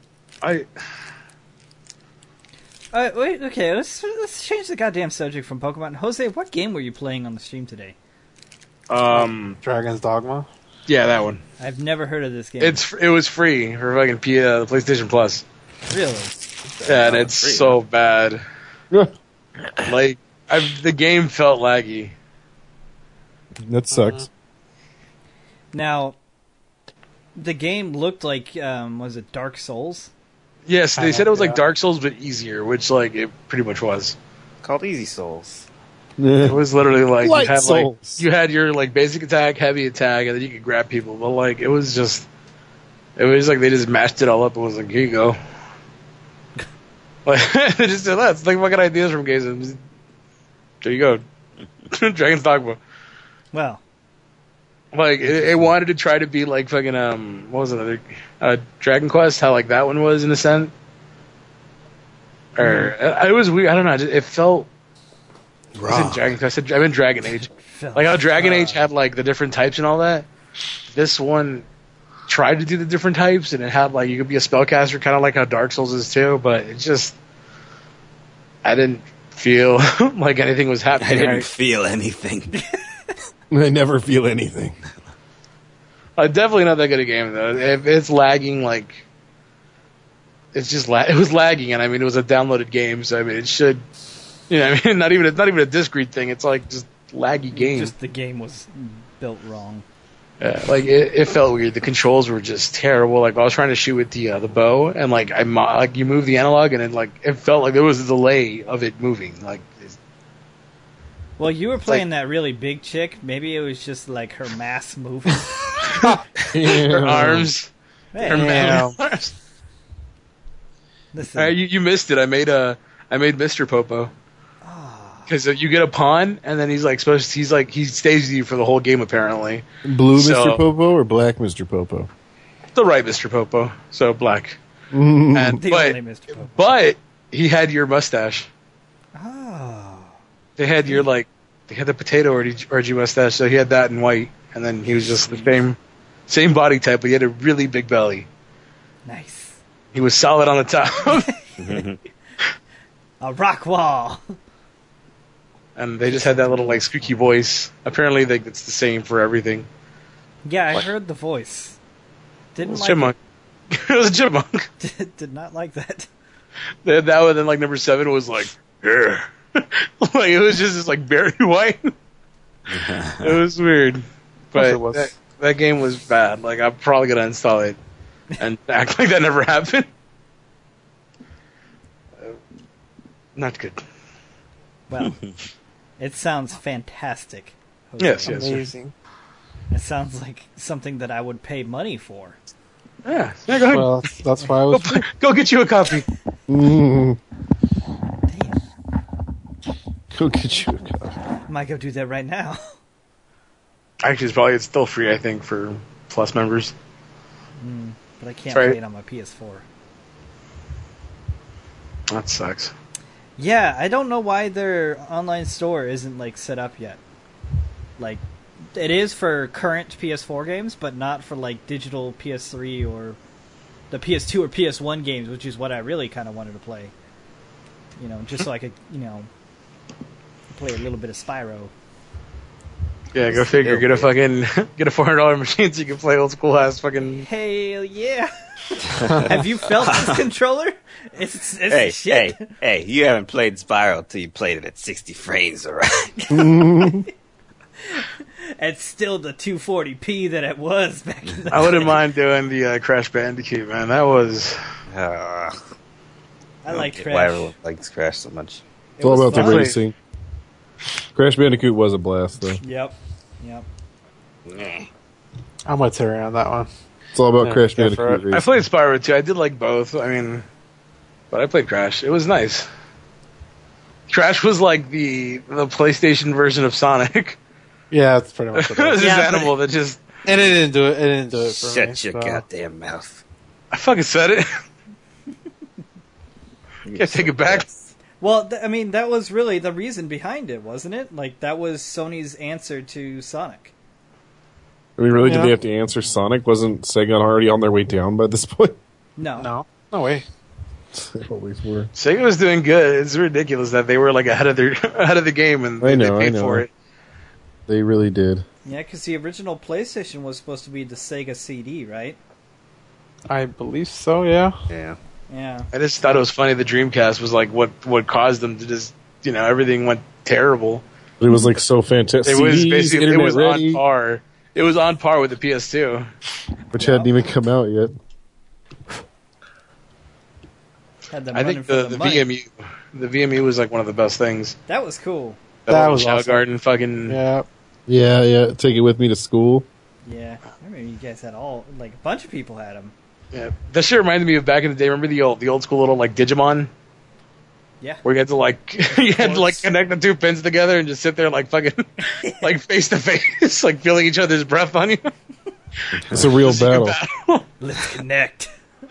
Wait, okay, let's change the goddamn subject from Pokemon. Jose, what game were you playing on the stream today? Dragon's Dogma. Yeah, that one. I've never heard of this game. It was free for fucking the PlayStation Plus. Really? Yeah, and it's so bad. Like, the game felt laggy. That sucks. Now, the game looked like, was it Dark Souls? Yes, they said it was like Yeah. Dark Souls but easier, which like it pretty much was. Called Easy Souls. It was literally like Light you had Souls. you had your like basic attack, heavy attack, and then you could grab people. But like it was like they just mashed it all up and was like, here you go. Like they just did that. It's like fucking ideas from games. There you go. Dragon's Dogma. Well, Like it wanted to try to be like fucking what was it, Dragon Quest? How like that one was in a sense, or it was weird. I don't know. It felt. I said Dragon Quest. I meant Dragon Age. Like how Dragon Age had like the different types and all that. This one tried to do the different types, and it had like you could be a spellcaster, kind of like how Dark Souls is too. But it just, I didn't feel like anything was happening. I didn't right. feel anything. I never feel anything. Definitely not that good a game though. If it's lagging, like it's just it was lagging, and I mean it was a downloaded game, so I mean it should, you know, I mean it's not even a disc read thing. It's like just laggy game. just the game was built wrong. Yeah, like it felt weird. The controls were just terrible. Like I was trying to shoot with the bow, and like like you move the analog, and it felt like there was a delay of it moving. Like Well, you were playing that really big chick. Maybe it was just like her mass moving. her arms, Hey, her manly arms. listen, You missed it. I made Mr. Popo. Because you get a pawn, and then he stays with you for the whole game apparently. Blue So- Mr. Popo or black Mr. Popo? The right Mr. Popo, so black. Mm. And the only Mr. Pope. but he had your mustache. Oh. They had they had the potato orgy mustache, so he had that in white, and then he was just the same body type, but he had a really big belly. Nice. He was solid on the top. A rock wall. And they just had that little like squeaky voice. Apparently, it's the same for everything. Yeah, I What? heard the voice. It Didn't was like chipmunk. It was a chipmunk. it. Did not like that. That one, then like number 7 was like, yeah. Like it was just this like Barry White. It was weird, but it was. that game was bad. Like I'm probably gonna install it and act like that never happened. Not good. Well, it sounds fantastic. Jose. Yes, yes. Amazing. It sounds like something that I would pay money for. Yeah, go ahead. Well, that's why I was. Go get you a copy. Mm. Damn. Go get you a copy. I might go do that right now. Actually, it's still free. I think for Plus members. But I can't That's right. play it on my PS4. That sucks. Yeah, I don't know why their online store isn't like set up yet. Like, it is for current PS4 games, but not for like digital PS3 or the PS2 or PS1 games, which is what I really kind of wanted to play. You know, just so I could, play a little bit of Spyro. Yeah, go figure. Get a $400 machine so you can play old school ass fucking. Hell yeah! Have you felt this controller? It's shit. Hey! You haven't played Spyro till you played it at 60 frames, alright? It's still the 240p that it was back in the I wouldn't mind doing the Crash Bandicoot, man. That was. I like Why Crash. everyone likes Crash so much? It's all was about the fun. racing. Crash Bandicoot was a blast, though. Yep. I'm with Terry on that one. It's all about Yeah, Crash go for Bandicoot it. I racing. played Spyro too. I did like both. I mean, but I played Crash. It was nice. Crash was like the PlayStation version of Sonic. Yeah, that's pretty much It what it was is. this Yeah, but- animal that just. And it didn't do it. It didn't do it for me. Shut your so. goddamn mouth. I fucking said it. Can't take it back. Well, I mean, that was really the reason behind it, wasn't it? Like, that was Sony's answer to Sonic. I mean, really, Yeah. did they have to answer Sonic? Wasn't Sega already on their way down by this point? No way. They always were. Sega was doing good. It's ridiculous that they were like ahead of the game and I know, they paid I know. for it. They really did. Yeah, because the original PlayStation was supposed to be the Sega CD, right? I believe so, yeah. Yeah. Yeah. I just thought it was funny. The Dreamcast was like what caused them to just everything went terrible. It was like so fantastic. It was CDs, basically internet ready, on par. It was on par with the PS2. which hadn't even come out yet. Had them I running think for the money. VMU was like one of the best things. That was cool. That little was Chow awesome. Garden fucking. Yeah. Yeah. Take it with me to school. Yeah. I remember you guys had a bunch of people had them. Yeah. That shit reminded me of back in the day. Remember the old school little like Digimon? Yeah. Where you had to connect the two pins together and just sit there like fucking like face to face, like feeling each other's breath on you. It's a real battle. Let's connect.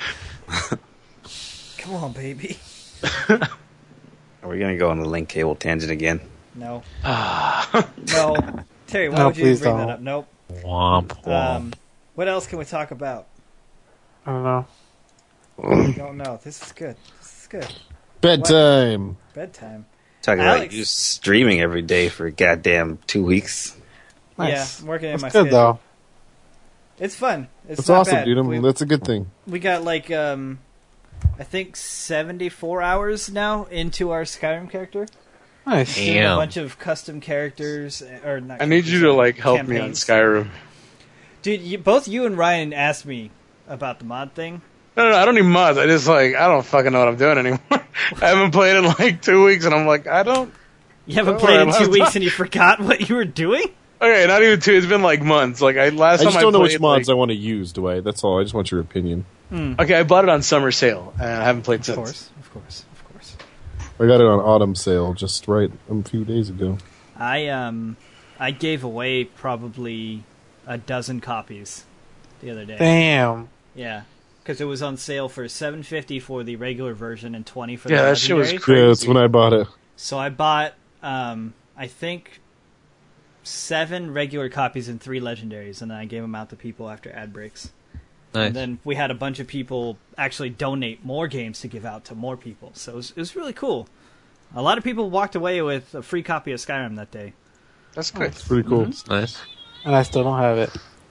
Come on, baby. Are we gonna go on the link cable tangent again? No. No. Terry, why No, would you please bring don't. that up? Nope. Womp womp. What else can we talk about? I don't know. I don't know. This is good. Bedtime. Bedtime. Talking about Alex. you streaming every day for goddamn 2 weeks. Nice. Yeah, I'm working in That's my good, schedule. though. It's fun. It's That's not awesome, bad. dude. That's a good thing. We got I think 74 hours now into our Skyrim character. Nice. Doing a Damn. bunch of custom characters, or not. I need you to like help me on campaigns. Skyrim. Dude, both you and Ryan asked me about the mod thing. No, I don't need mods. I just I don't fucking know what I'm doing anymore. I haven't played in like 2 weeks, and I'm like, I don't. You haven't Oh, played in last 2 weeks time. and you forgot what you were doing? Okay, not even 2. It's been like months. Like last I time just don't know which played, mods I want to use, Dwayne. That's all. I just want your opinion. Okay, I bought it on summer sale, and I haven't played Of since. course. I got it on autumn sale just right a few days ago. I gave away probably a dozen copies the other day. Damn. Yeah, because it was on sale for $7.50 for the regular version and $20 for the Yeah, that shit was legendary. crazy. Yeah, that's when I bought it. So I bought, I think, 7 regular copies and 3 legendaries, and then I gave them out to people after ad breaks. Nice. And then we had a bunch of people actually donate more games to give out to more people. So it was really cool. A lot of people walked away with a free copy of Skyrim that day. That's good. It's pretty cool. Nice. And I still don't have it.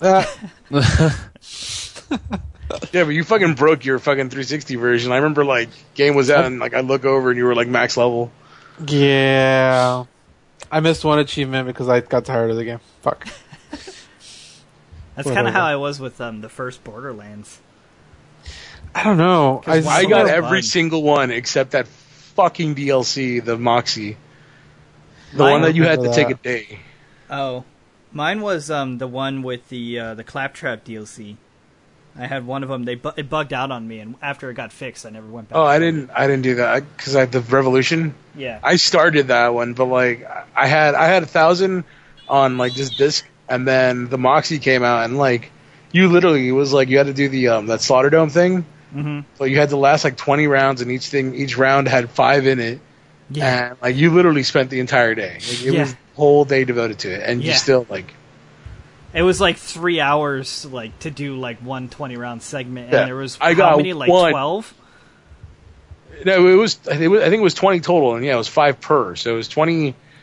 Yeah, but you fucking broke your fucking 360 version. I remember like game was out, and like I look over, and you were like max level. Yeah. I missed one achievement because I got tired of the game. Fuck. That's kind of how I was with the first Borderlands. I don't know. Because I Wow. got So every fun. single one except that fucking DLC, the Moxie, the Mine- one that you had to remember take a that. day. Oh, mine was the one with the Claptrap DLC. I had one of them. It bugged out on me, and after it got fixed, I never went back. Oh, I didn't do that because I had the Revolution. Yeah. I started that one, but like I had 1,000 on like just disc, and then the Moxie came out, and like you literally it was like you had to do the that Slaughter Dome thing. Mm-hmm. So you had to last like 20 rounds, and each round had 5 in it, Yeah. and like you literally spent the entire day. Like, it Yeah. was the whole day devoted to it, and you Yeah. still like. It was like 3 hours, like to do like one 20-round segment, and Yeah. there was I how got many? Like one. 12. No, it was. I think it was 20 total, and yeah, it was 5 per. So it was 20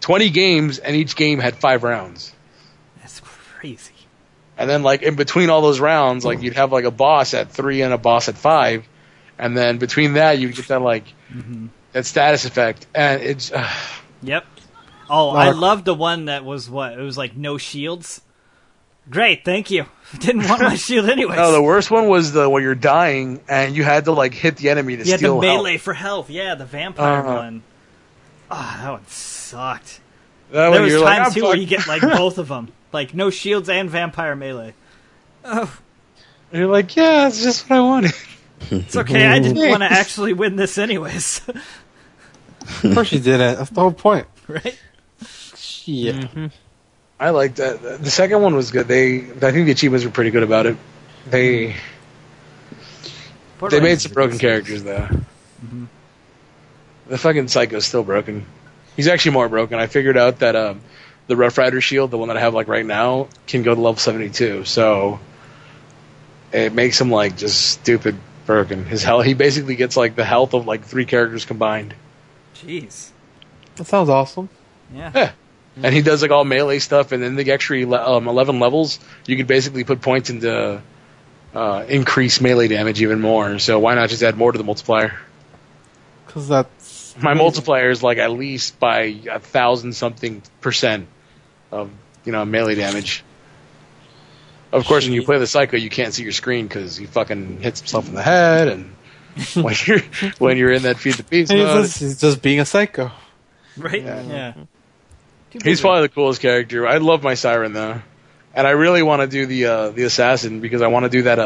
20 games, and each game had 5 rounds. That's crazy. And then, like, in between all those rounds, like, you'd have, like, a boss at 3 and a boss at 5. And then between that, you get that, like, that status effect. And it's... Yep. Oh, I loved the one that was what? It was like no shields. Great, thank you. Didn't want my shield anyways. No, the worst one was the where you're dying, and you had to, like, hit the enemy to you steal had the melee health. for health. Yeah, the vampire one. Oh, that one sucked. That There one, was you're times, like, too, where you get, like, both of them. Like, no shields and vampire melee. Oh, You're like, yeah, it's just what I wanted. it's okay, I didn't want to actually win this anyways. Of course you didn't. That's the whole point. Right? Shit. I liked that. The second one was good. I think the achievements were pretty good about it. They made some broken characters, though. The fucking Psycho's still broken. He's actually more broken. I figured out that the Rough Rider shield, the one that I have like right now, can go to level 72. So it makes him like just stupid broken. His health, he basically gets like the health of like 3 characters combined. Jeez. That sounds awesome. Yeah. And he does like all melee stuff, and then the extra 11 levels, you could basically put points into increase melee damage even more. So why not just add more to the multiplier? Because that's... My multiplier is like at least by 1,000-something% of melee damage. Of course, when you play the Psycho, you can't see your screen because he fucking hits himself in the head, and when you're in that feed the beast mode, He's just being a psycho. Right? Yeah. he's probably the coolest character. I love my Siren though, and I really want to do the assassin because I want to do that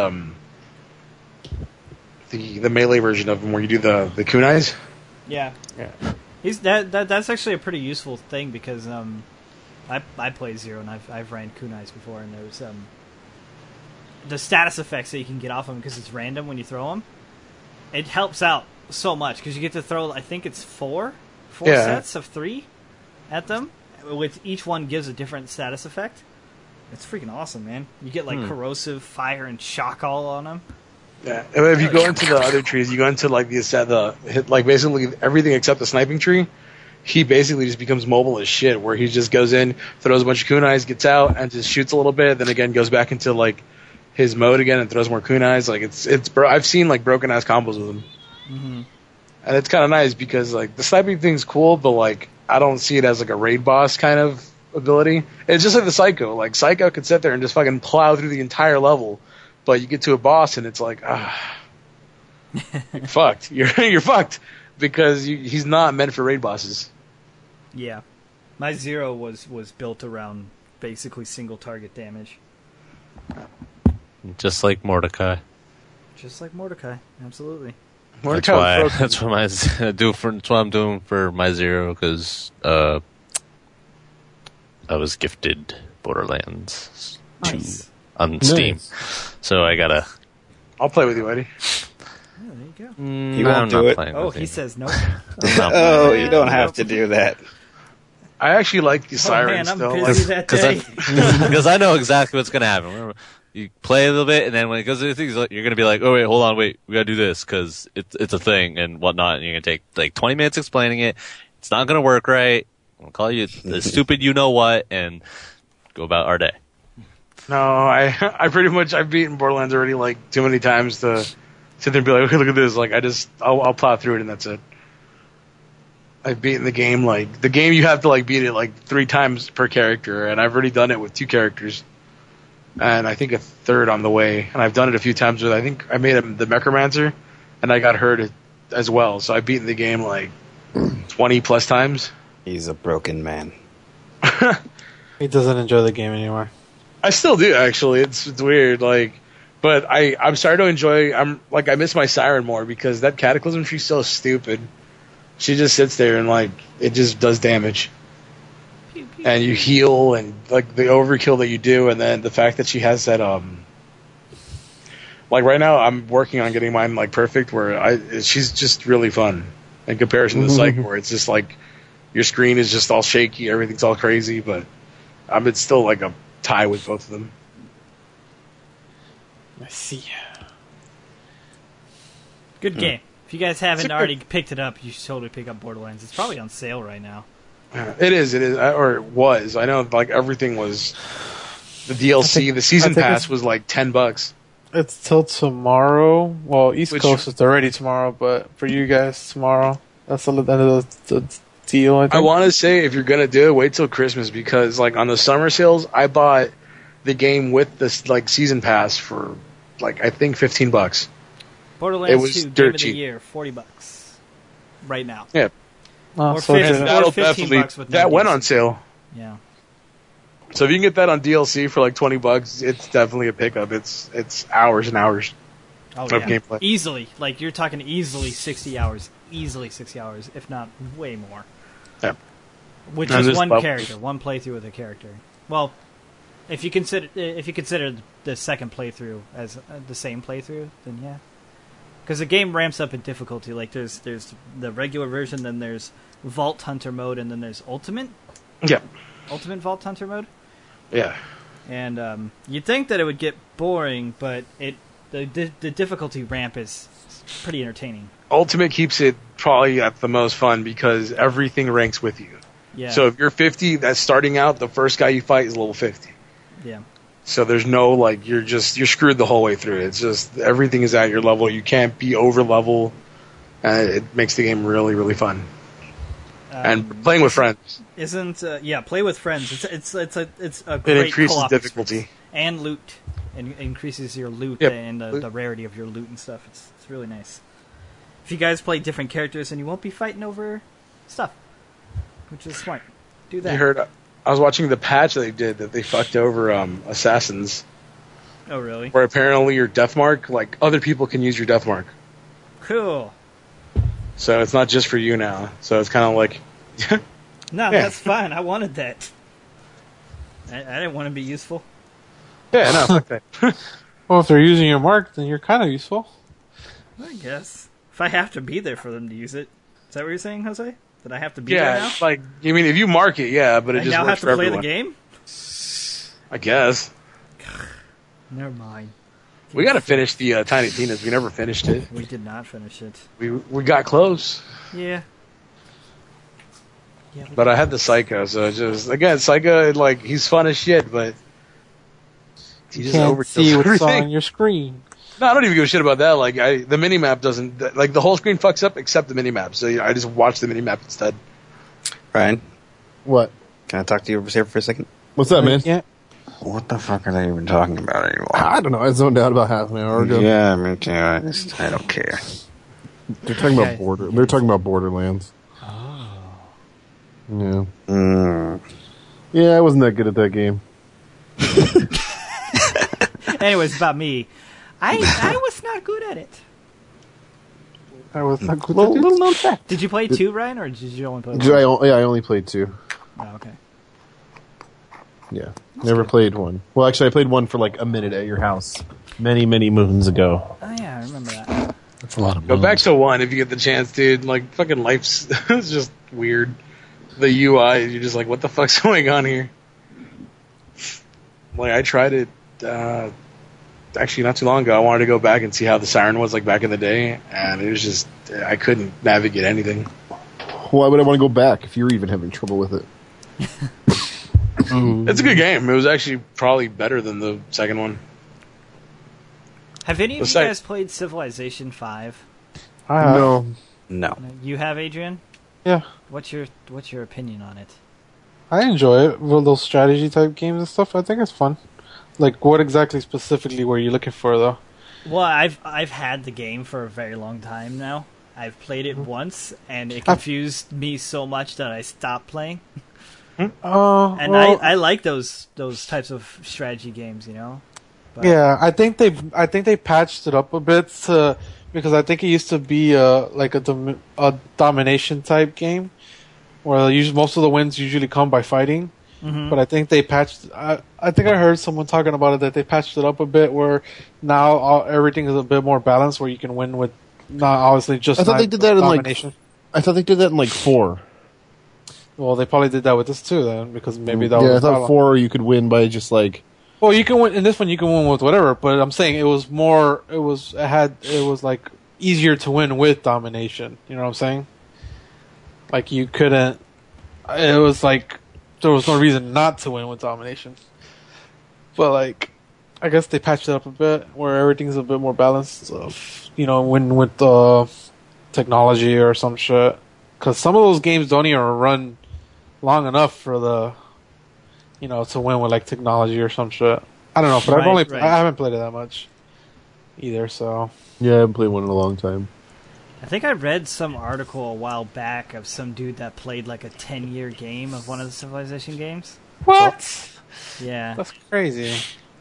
the melee version of him where you do the kunais. Yeah. That's actually a pretty useful thing because I play Zero and I've ran kunais before, and there's the status effects that you can get off them because it's random when you throw them. It helps out so much because you get to throw, I think it's four sets of 3 at them, with each one gives a different status effect. It's freaking awesome, man. You get like corrosive, fire, and shock all on them. Yeah, and if you go into the other trees, you go into like like basically everything except the sniping tree. He basically just becomes mobile as shit, where he just goes in, throws a bunch of kunais, gets out, and just shoots a little bit, then again goes back into like his mode again and throws more kunais. Like I've seen like broken ass combos with him, and it's kind of nice because like the sniping thing's cool, but like I don't see it as like a raid boss kind of ability. It's just like the Psycho. Like Psycho could sit there and just fucking plow through the entire level. But you get to a boss and it's like, you're fucked. You're fucked because he's not meant for raid bosses. Yeah, my Zero was built around basically single target damage. Just like Mordecai. Just like Mordecai, absolutely. Mordecai That's what I'm doing for my Zero because I was gifted Borderlands 2 on Steam. So I gotta... I'll play with you, Eddie. Yeah, there you go. He won't do it. Oh, he says no. Oh, you don't have to do that. I actually like the Siren I'm still. busy that day. Because I know exactly what's gonna happen. Remember, you play a little bit, and then when it goes to the things, you're gonna be like, "Oh wait, hold on, wait, we gotta do this because it's a thing and whatnot." And you're gonna take like 20 minutes explaining it. It's not gonna work right. I'll call you the stupid, you know what, and go about our day. No, I pretty much I've beaten Borderlands already like too many times to sit there and be like, okay, look at this. Like I'll plow through it and that's it. I've beaten the game you have to like beat it like 3 times per character, and I've already done it with 2 characters, and I think a third on the way. And I've done it a few times with I think I made him the Mechromancer, and I got hurt as well. So I've beaten the game like 20 plus times. He's a broken man. He doesn't enjoy the game anymore. I still do actually. It's weird, like, but I'm starting to enjoy. I miss my Siren more because that Cataclysm, she's so stupid. She just sits there and like it just does damage, and you heal and like the overkill that you do, and then the fact that she has that like right now I'm working on getting mine like perfect where she's just really fun in comparison to the Psycho where it's just like your screen is just all shaky, everything's all crazy, but it's still like a tie with both of them. I see. Good game. If you guys haven't already picked it up, you should totally pick up Borderlands. It's probably on sale right now. It is, or it was. I know, like everything was the DLC. The season pass was like $10. It's till tomorrow. Well, East Coast is already tomorrow, but for you guys, tomorrow. That's the end of the deal. I think. I want to say if you're gonna do it, wait till Christmas because like on the summer sales, I bought the game with this like season pass for like I think $15. Borderlands 2 Game of the Year, $40 right now. Yeah. Oh, Or so 50, good. or $15 with no that went DLC. on sale. Yeah. So if you can get that on DLC for like $20, it's definitely a pickup. It's hours and hours Oh, of yeah. gameplay. Easily. Like, you're talking easily 60 hours. Easily 60 hours, if not way more. Yeah. Which And is this one level- character, one playthrough with a character. Well, if you consider the second playthrough as the same playthrough, then yeah. Because the game ramps up in difficulty. Like, there's the regular version, then there's Vault Hunter mode, and then there's Ultimate Yeah. Vault Hunter mode. Yeah. And you'd think that it would get boring, but the difficulty ramp is pretty entertaining. Ultimate keeps it probably at the most fun because everything ranks with you. Yeah. So if you're 50, that's starting out, the first guy you fight is level 50. Yeah. So there's no like you're screwed the whole way through. It's just everything is at your level. You can't be over level. It makes the game really really fun. And playing with friends. Isn't play with friends. It's a It great increases co-op difficulty. experience. And loot, and increases your loot Yep. and the rarity of your loot and stuff. It's really nice. If you guys play different characters, then you won't be fighting over stuff, which is smart. Do that. You heard? I was watching the patch they did that they fucked over assassins, Oh really? where apparently your death mark, like other people can use your death mark. Cool. So it's not just for you now. So it's kind of like, No, Yeah. that's fine. I wanted that. I didn't want to be useful. yeah, no, fuck that. Well, if they're using your mark, then you're kind of useful. I guess if I have to be there for them to use it, is that what you're saying, Jose? That I have to be there now? Yeah, like you mean if you mark it, yeah, but it I just now works have to for play everyone. the game? I guess Never mind. we got to finish the Tiny Tina's. We never finished it. We did not finish it. We got close, Yeah. Yeah. but I had the Psycho. So just again, Psycho, like he's fun as shit, but he just Can't see overkills what's everything. on your screen. No, I don't even give a shit about that. Like the mini map doesn't like the whole screen fucks up except the mini map. So I just watch the mini map instead. Ryan, What? can I talk to you over here for a second? What's that, man? Yeah. What the fuck are they even talking about anymore? I don't know. I zoned out about half an hour ago. Yeah, me too. I don't care. They're talking Okay. about They're talking about Borderlands. Oh. Yeah. Yeah, I wasn't that good at that game. Anyways, about me. I was not good at it. I was like, Little known fact. Did you play 2, Ryan, or did you only play 1? I only played 2. Oh, okay. Yeah. Never played 1. Well, actually, I played 1 for like a minute at your house. Many, many moons ago. Oh, yeah, I remember that. That's a lot of Go moons. back to 1 if you get the chance, dude. Like fucking life's it's just weird. The UI, you're just like, what the fuck's going on here? Like I tried it actually not too long ago. I wanted to go back and see how the Siren was like back in the day, and it was just I couldn't navigate anything. Why would I want to go back if you're even having trouble with it? It's a good game. It was actually probably better than the second one. Have any of you Besides- guys played Civilization 5? No. No. You have, Adrian? Yeah. What's your opinion on it? I enjoy it. Well, those strategy type games and stuff, I think it's fun. Like, what exactly specifically were you looking for, though? Well, I've had the game for a very long time now. I've played it once, and it confused me so much that I stopped playing. And I like those types of strategy games, you know. But Yeah, I think they patched it up a bit because I think it used to be like a domination type game where most of the wins usually come by fighting. Mhm. But I think they patched. I think I heard someone talking about it that they patched it up a bit where now everything is a bit more balanced where you can win with not obviously just. I thought they did that in domination. I thought they did that in like 4. Well, they probably did that with this too then because maybe that Yeah, was I the thought problem. 4 you could win by just like. Well, you can win in this one. You can win with whatever, but I'm saying it was more. It was like easier to win with domination. You know what I'm saying? Like you couldn't. it was like there was no reason not to win with domination. But like, I guess they patched it up a bit where everything's a bit more balanced. Win with technology or some shit. Because some of those games don't even run long enough for the, to win with like technology or some shit. I don't know, but I haven't played it that much either. So Yeah, I haven't played one in a long time. I think I read some article a while back of some dude that played like a 10-year game of one of the Civilization games. what? Yeah, That's crazy.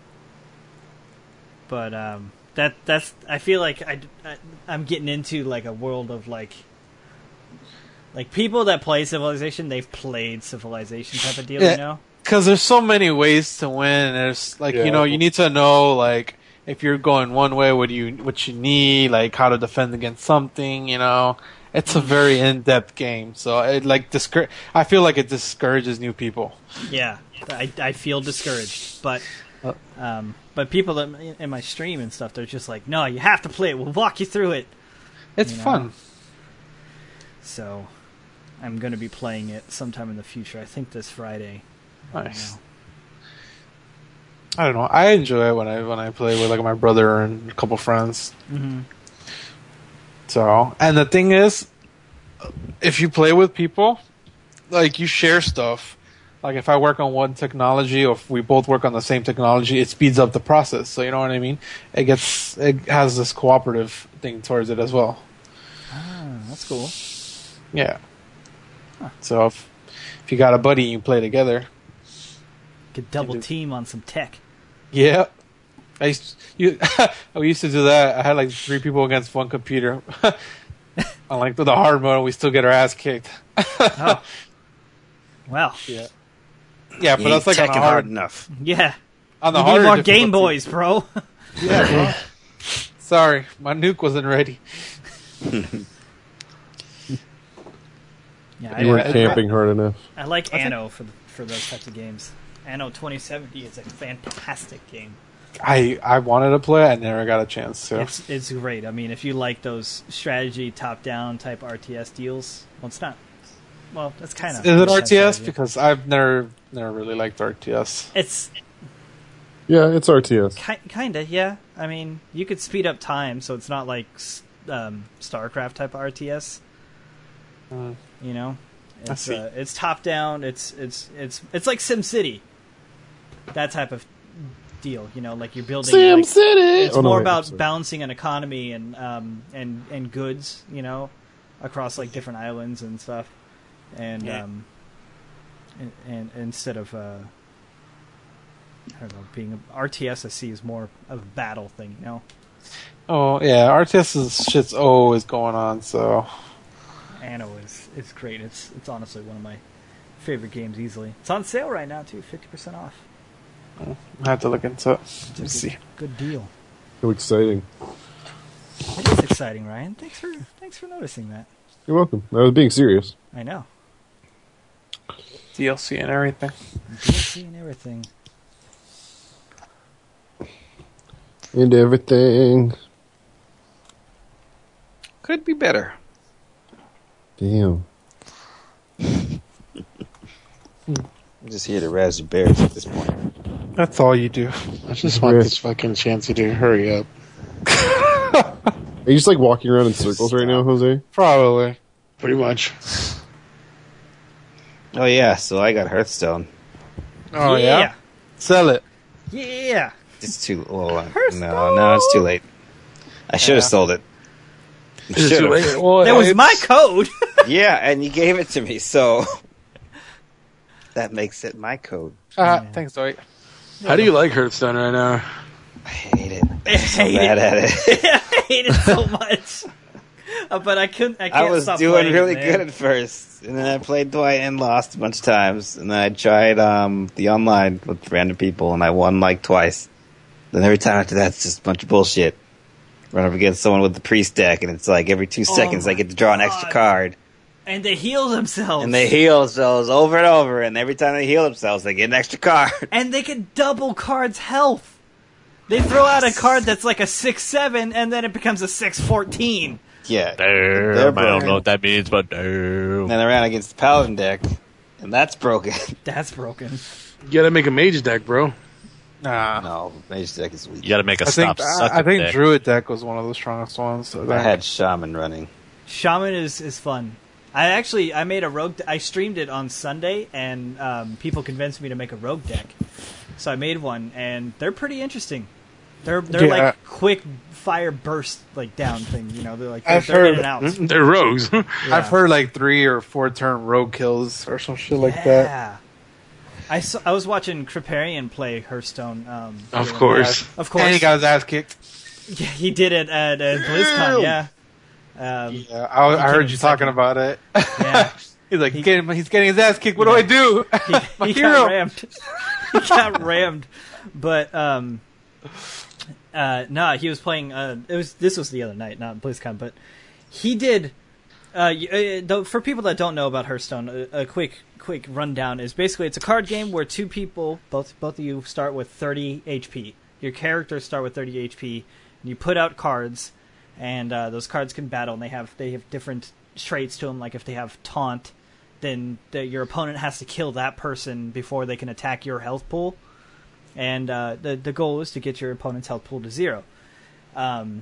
but that's I feel like I'm getting into like a world of like people that play Civilization, they've played Civilization type of deal, Yeah. you know? Because there's so many ways to win. There's like you need to know like if you're going one way, what you need, like how to defend against something. It's a very in-depth game. So it I feel like it discourages new people. Yeah, I feel discouraged, but people that in my stream and stuff, they're just like, no, you have to play it. We'll walk you through it. It's fun. So I'm going to be playing it sometime in the future. I think this Friday. Nice. I don't know. I enjoy it when I play with like my brother and a couple friends. Mm-hmm. So, and the thing is, if you play with people, like you share stuff. Like if I work on one technology, or if we both work on the same technology, it speeds up the process. So you know what I mean? It has this cooperative thing towards it as well. Ah, that's cool. Yeah. So if you got a buddy, you play together. Could double team on some tech. Yeah. We used to do that. I had like 3 people against one computer. On like the hard mode, we still get our ass kicked. Oh. Well. Yeah. Yeah, but that's like teching on hard enough. Yeah. On the You harder need more difficulty. Game Boys, bro. Yeah, bro. Sorry, my nuke wasn't ready. Yeah, You weren't Yeah, camping hard enough. I like Anno for those types of games. Anno 2070 is a fantastic game. I wanted to play it, I never got a chance to. It's great. I mean, if you like those strategy top-down type RTS deals, well, it's not. Well, that's kind of. Is it RTS? Because I've never really liked RTS. It's Yeah, it's RTS. kind of, yeah. I mean, you could speed up time, so it's not like StarCraft type of RTS. You know, it's top down. It's like SimCity, that type of deal. You know, like you're building SimCity. It's more about balancing an economy and goods. You know, across like different islands and stuff, and instead of I don't know, being RTS, I see is more of a battle thing. You know. Oh yeah, RTS shit's always going on. So Anno is great. It's honestly one of my favorite games easily. It's on sale right now too, 50% off. I have to look into it. Let's see. Good deal. So exciting. It is exciting, Ryan. Thanks for noticing that. You're welcome. I was being serious. I know. DLC and everything. DLC and everything. And everything. Could be better. Damn. I'm just here to razz your bears at this point. That's all you do. I just want this fucking Chansey to hurry up. Are you just like walking around in circles right now, Jose? Probably. Pretty much. Oh yeah, so I got Hearthstone. Oh yeah. Sell it. Yeah. It's too no, it's too late. I should have sold it. Well, That was my code. Yeah, and you gave it to me, so that makes it my code. Thanks, Dwight. How do you like Hearthstone right now? I hate it. I I'm so hate bad it. at it. I hate it so much. But I can't I was stop doing playing really it, man. good at first, and then I played Dwight and lost a bunch of times, and then I tried the online with random people, and I won like twice. Then every time after that, it's just a bunch of bullshit. Run up against someone with the priest deck, and it's like every 2 seconds I get to draw an extra card. And they heal themselves. And they heal themselves over and over, and every time they heal themselves, they get an extra card. And they can double cards' health. They throw out a card that's like a 6/7, and then it becomes a 6/14. Yeah. Damn, I don't know what that means, but damn. And then I ran against the paladin deck, And that's broken. That's broken. You gotta make a mage deck, bro. Nah. No, mage deck is weak. You got to make a I think stop sucking I think deck. Druid deck was one of the strongest ones. So I had Shaman running. Shaman is fun. I made a rogue. I streamed it on Sunday, and people convinced me to make a rogue deck. So I made one, and they're pretty interesting. They're like quick fire burst like down thing. You know, they're like they're in and out. They're rogues. I've heard like 3 or 4 turn rogue kills or some shit like that. Yeah. I was watching Kriparian play Hearthstone. Of course. Of course. And he got his ass kicked. Yeah, he did it at BlizzCon, yeah. Yeah, I heard you talking about it. Yeah. He's like, he's getting his ass kicked. What do I do? He got rammed. He got rammed. But, no, he was playing, this was the other night, not BlizzCon, but he did, for people that don't know about Hearthstone, a quick rundown is basically it's a card game where two people, both of you start with 30 HP. Your characters start with 30 HP, and you put out cards, and those cards can battle, and they have different traits to them. Like if they have taunt, then your opponent has to kill that person before they can attack your health pool, and the goal is to get your opponent's health pool to 0. And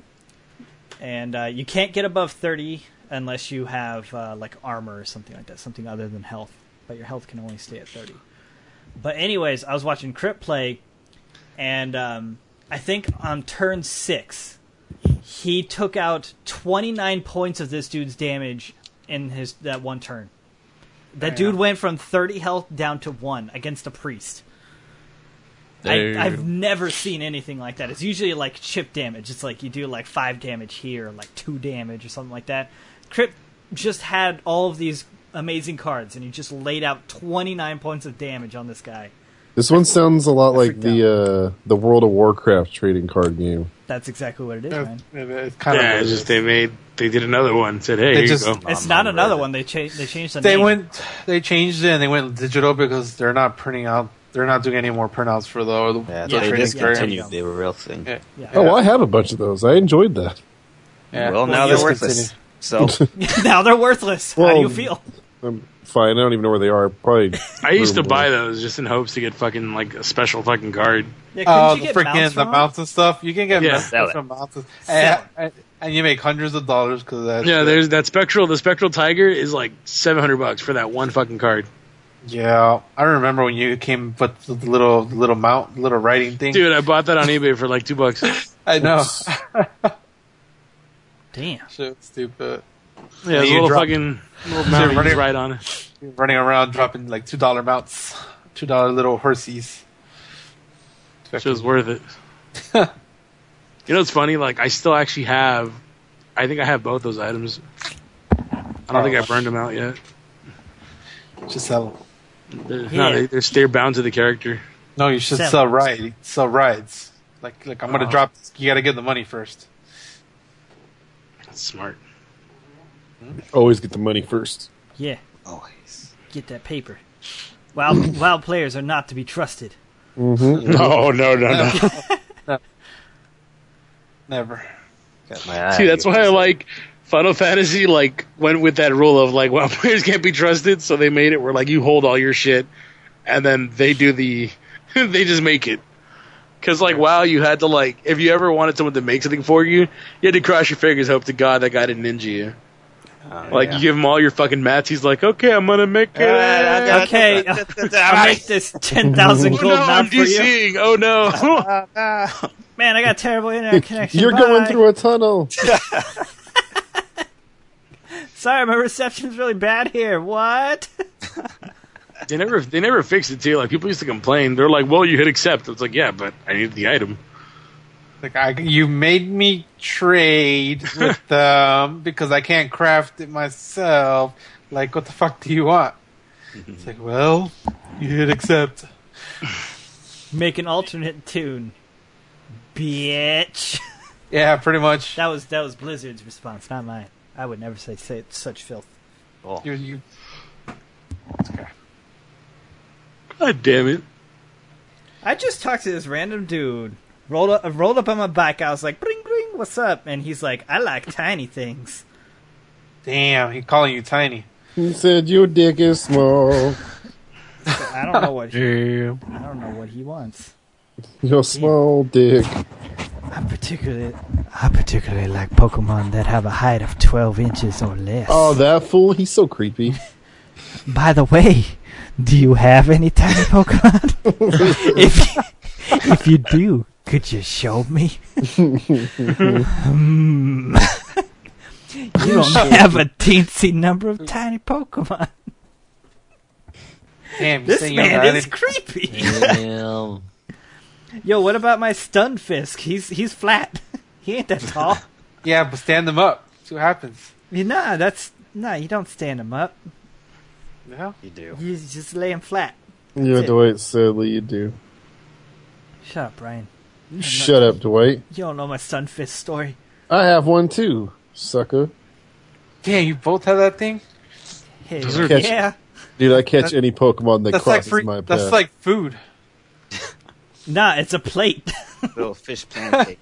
you can't get above 30 unless you have like armor or something like that, something other than health. But your health can only stay at 30. But anyways, I was watching Crip play, and I think on turn 6, he took out 29 points of this dude's damage in that one turn. That dude went from 30 health down to 1 against a priest. I've never seen anything like that. It's usually like chip damage. It's like you do like 5 damage here, like 2 damage or something like that. Crip just had all of these amazing cards, and he just laid out 29 points of damage on this guy. This one sounds a lot like the World of Warcraft trading card game. That's exactly what it is, man. It's kind Yeah, of it's just they did another one. Said, hey, They here just- you go. It's not another one. They changed the name. They changed it and they went digital because they're not printing out. They're not doing any more printouts for the Yeah, the they trading just card. continued the real thing. Yeah. Yeah. Oh, I have a bunch of those. I enjoyed that. Yeah. Well, now Well, they're yes, worthless. So Now they're worthless. How do you Well, feel? I'm fine. I don't even know where they are. Probably. I used to threw 'em buy away. those just in hopes to get fucking like a special fucking card. Yeah, couldn't you the get freaking mounts the from mounts and stuff. You can get Yeah. Sell it. from mounts, Sell and you make hundreds of dollars because of that. Yeah, shit. there's that spectral. The spectral tiger is like $700 for that one fucking card. Yeah, I remember when you came with the little mount, little writing thing. Dude, I bought that on eBay for like $2. I know. Damn. Shit, stupid. Yeah, it's a you little drop- fucking little mount you running- just ride on it. Running around dropping like $2 mounts, $2 little horsies. So it's worth it. You know what's funny? Like I still actually have. I think I have both those items. I don't think I burned them out yet. Just sell. No, they're bound to the character. No, you should sell rides. Like I'm gonna drop. You gotta get the money first. That's smart. Always get the money first. Yeah, always. get that paper. Wild players are not to be trusted. Mm-hmm. No. Never. Got my eye. See, that's why I like Final Fantasy. Like went with that rule of like, well, players can't be trusted, so they made it where like you hold all your shit, and then they do the, they just make it. Because like, wow, you had to like, if you ever wanted someone to make something for you, you had to cross your fingers, hope to God that guy didn't ninja you. Like you give him all your fucking mats, he's like, okay, I'm gonna make it. Okay, I'll make this 10,000 Oh gold no, I'm mount for you. DCing. Oh no. Man, I got a terrible internet connection. You're going Bye. through a tunnel. Sorry, my reception's really bad here. What? They never fixed it too. Like people used to complain. They're like, well, you hit accept. It's like, yeah, but I need the item. Like you made me trade with them because I can't craft it myself. Like, what the fuck do you want? It's like, well, you hit accept. Make an alternate tune, bitch. Yeah, pretty much. That was Blizzard's response, not mine. I would never say such filth. You. Okay. God damn it. I just talked to this random dude. Rolled up on my bike. I was like, bring, bring, what's up? And he's like, I like tiny things. Damn, he calling you tiny. He said your dick is small. I don't know what he wants. Your small dick. I particularly like Pokemon that have a height of 12 inches or less. Oh, that fool! He's so creepy. By the way, do you have any tiny Pokemon? if you do, could you show me? You don't have a teensy number of tiny Pokemon. Damn, This man is creepy. Damn. Yo, what about my Stunfisk? He's flat. He ain't that tall. Yeah, but stand them up. See what happens. You don't stand him up. Yeah. You do. You just lay him flat. Yeah, it. Dwight, sadly you do. Shut up, Brian. Shut up, Dwight. You don't know my Stunfisk story. I have one too, sucker. Damn, you both have that thing? Hey, Catch- yeah. Dude, I catch any Pokemon that That's like crosses my path. That's like food. Nah, it's a plate. Little fish pancake.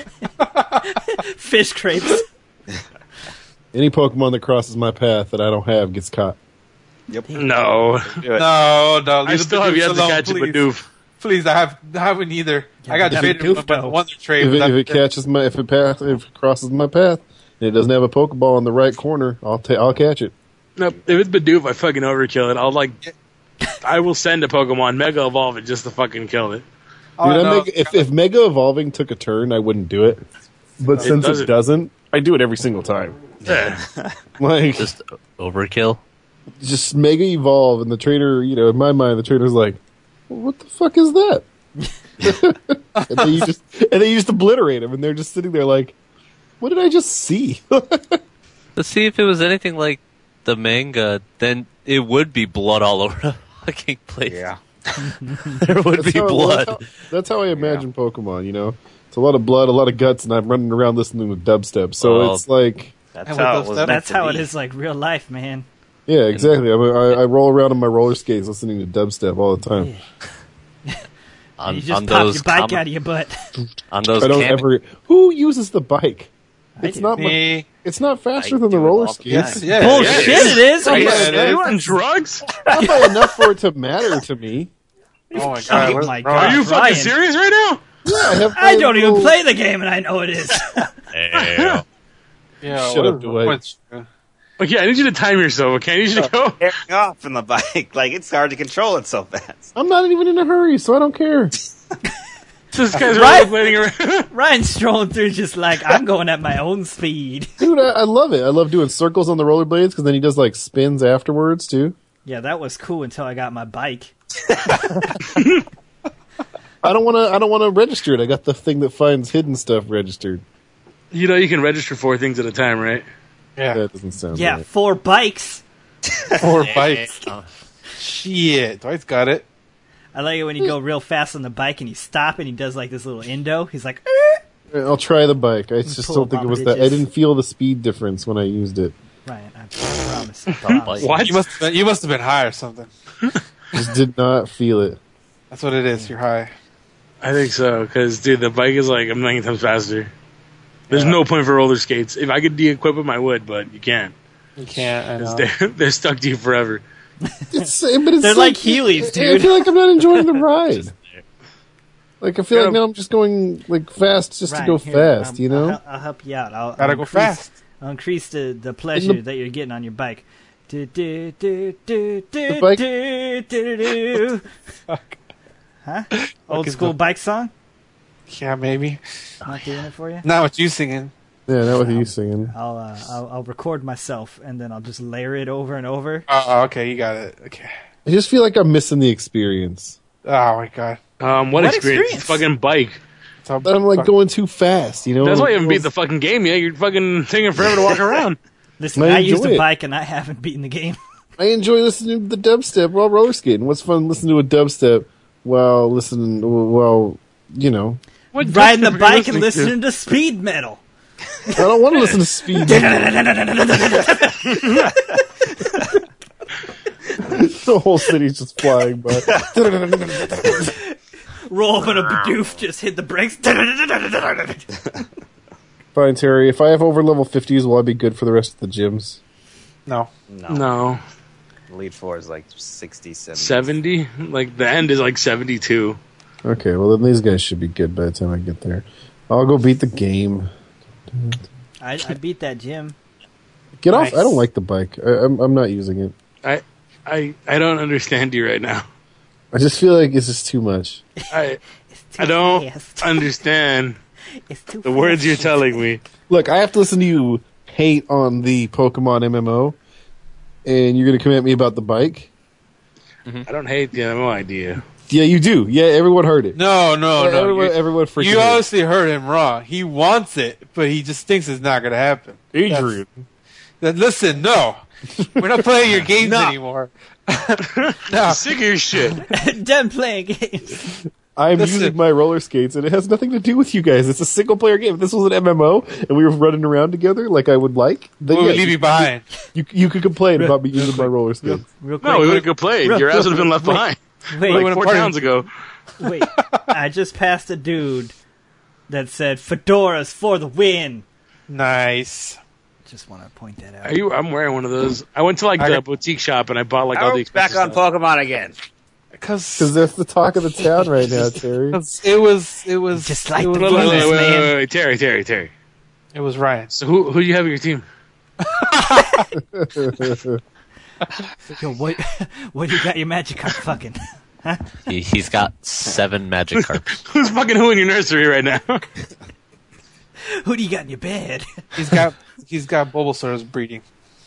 Fish crepes. Any Pokemon that crosses my path that I don't have gets caught. Yep. No. Do it. No, I leave still the have yet to alone, catch a please. Bidoof. Please, I haven't either. I got Yeah, traded Bidoof, with my though. Wonder Trade. If it catches my, if it crosses my path and it doesn't have a Pokeball in the right corner, I'll catch it. Nope. If it's Bidoof, I fucking overkill it. I will send a Pokemon Mega Evolve it just to fucking kill it. Dude, if Mega Evolving took a turn, I wouldn't do it. But since it doesn't, I do it every single time. Yeah. Like, Just overkill. just Mega Evolve, and the trainer, in my mind, the trainer's like, well, what the fuck is that? and then you just obliterate them, and they're just sitting there like, what did I just see? Let's see if it was anything like the manga, then it would be blood all over the fucking place. Yeah. There would be blood. That's how I imagine Pokemon, It's a lot of blood, a lot of guts, and I'm running around listening to dubstep. So Oh. it's like, That's And how with it was. those- That's how it be. is like real life, man. yeah, exactly. I roll around on my roller skates listening to dubstep all the time. On, You just on pop those your bike com- out of your butt. on those I don't cam- ever. Who uses the bike? It's do. not. Me. It's not faster I than the do it roller all the skates. time. Yeah. Bullshit, it is. Right, Are yeah, it you is. on drugs? Not by enough for it to matter to me. Oh my god. Oh what's my wrong? God. Are you Ryan. fucking serious right now? Yeah, I don't even play the game, and I know it is. Ew. Yeah, Shut what up, is Dwight. wrong with you? Okay, I need you to time yourself, okay? I need you to go. Tearing off from the bike. Like, it's hard to control it so fast. I'm not even in a hurry, so I don't care. This guy's Right. rollerblading around. Ryan's strolling through just like, I'm going at my own speed. Dude, I love it. I love doing circles on the rollerblades because then he does like spins afterwards too. Yeah, that was cool until I got my bike. I don't want to register it. I got the thing that finds hidden stuff registered. You know you can register 4 things at a time, right? Yeah, That doesn't sound Yeah, right. 4 bikes. 4 bikes. Shit, Dwight's got it. I like it when you go real fast on the bike and you stop and he does like this little indo. He's like, I'll try the bike. I just Pull don't think it was that. I bitches. didn't feel the speed difference when I used it. Ryan, I promise. I promise. What? You must have been high or something. Just did not feel it. That's what it is. You're high. I think so, because, dude, the bike is like a million times faster. There's no point for roller skates. If I could de-equip them, I would, but you can't. You can't. I 'Cause know. they're stuck to you forever. But it's They're like Heelys, I dude. feel like I'm not enjoying the ride. Like I feel Yeah. like now I'm just going like fast just to Ryan, go here, fast, you know? I'll help you out. I'll Gotta go increase- fast. I'll increase the pleasure the- that you're getting on your bike. Do, do, do, do, do, The bike- do, do, do. Huh? Old is school the- bike song? Yeah, maybe. Not doing it for you? Not what you singing. Yeah, not with you singing. I'll record myself and then I'll just layer it over and over. Oh, okay, you got it. Okay. I just feel like I'm missing the experience. Oh my god. What What experience? experience? Fucking bike. So, That I'm like going too fast, you know? That's why you haven't beat the fucking game yet. You're fucking taking forever to walk around. Listen, I I used enjoy a it. bike and I haven't beaten the game. I enjoy listening to the dubstep while roller skating. What's fun listening to a dubstep while you know. What Riding the dubstep are you bike and to? listening to speed metal. I don't want to listen to speed. The whole city's just flying by. Roll up in a Bidoof, just hit the brakes. Fine, Terry. If I have over level 50s, will I be good for the rest of the gyms? no. No. Elite Four is like 60, 70. 70? Like, the end is like 72. Okay, well, then these guys should be good by the time I get there. I'll go beat the game. I beat that gym. Get Nice. off. I don't like the bike. I'm not using it. I don't understand you right now. I just feel like it's just too much. I don't understand It's too the words you're telling me. Look, I have to listen to you hate on the Pokemon MMO, and you're going to come at me about the bike? I don't hate the MMO idea. Yeah, you do. Yeah, everyone heard it. No. Everyone freaking You heard it. obviously heard him wrong. He wants it, but he just thinks it's not going to happen. Adrian. Listen, no. We're not playing your games anymore. No. Sick of your shit. Done playing games. I'm Listen. using my roller skates, and it has nothing to do with you guys. It's a single-player game. If this was an MMO, and we were running around together like I would like, then We would yeah, leave you behind. you could complain about me using my roller skates. Real quick. No, we would have complained. Your ass would have been left behind. Wait, Like 4 towns ago. wait. I just passed a dude that said fedoras for the win. Nice. Just want to point that out. I'm wearing one of those. I went to like the boutique shop and I bought like all the Back expensive on stuff. Pokemon again. Because that's the talk of the town right now, Terry. It was Just like it was, the Wait, Yes, man. wait, Terry. it was Ryan. So who do you have on your team? Yo, what do you got your Magikarp fucking? He's got 7 Magikarp. Who's fucking who in your nursery right now? Who do you got in your bed? He's got Bulbasaur's breeding.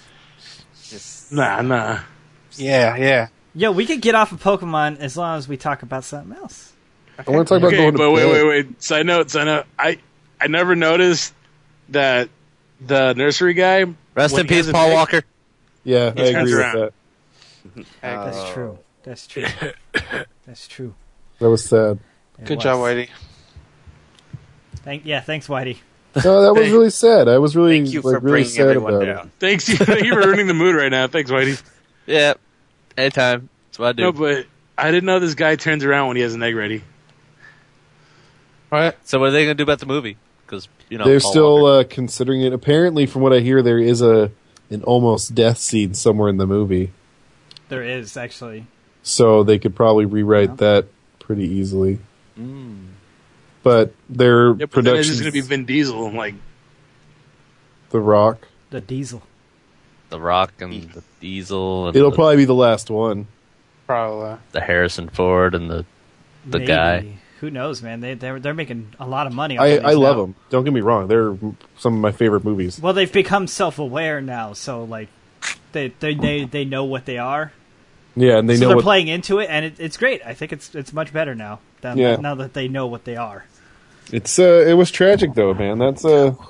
Nah. Yeah. Yo, we could get off of Pokemon as long as we talk about something else. I want to talk about Okay, going to but bed. wait. Side note. I never noticed that the nursery guy. Rest when in he has peace, a Paul big- Walker. Yeah, I turns agree with around. that. That's true. That's true. That was sad. It Good was. job, Whitey. Thanks, Whitey. No, that was really sad. I was really, Thank you like, for really bringing sad everyone about down. Thanks, you for ruining the mood right now. Thanks, Whitey. Yeah. Anytime. That's what I do. No, but I didn't know this guy turns around when he has an egg ready. Right? So what are they going to do about the movie? Because, it. They're Paul still Walker. considering it. Apparently, from what I hear, there is an almost death scene somewhere in the movie. There is actually. So they could probably rewrite that pretty easily. But their Yeah, but then it's production, just going to be Vin Diesel. Like, The Rock, The Diesel. The Rock and the Diesel and it'll the, probably be the last one. Probably. the Harrison Ford and the Maybe. guy. Who knows, man? They're making a lot of money. Off I of these love now. them. Don't get me wrong; they're some of my favorite movies. Well, they've become self-aware now, so like they know what they are. Yeah, and they So know they're what. playing into it, and it's great. I think it's much better now. Yeah. Now that they know what they are. It was tragic though, man. That's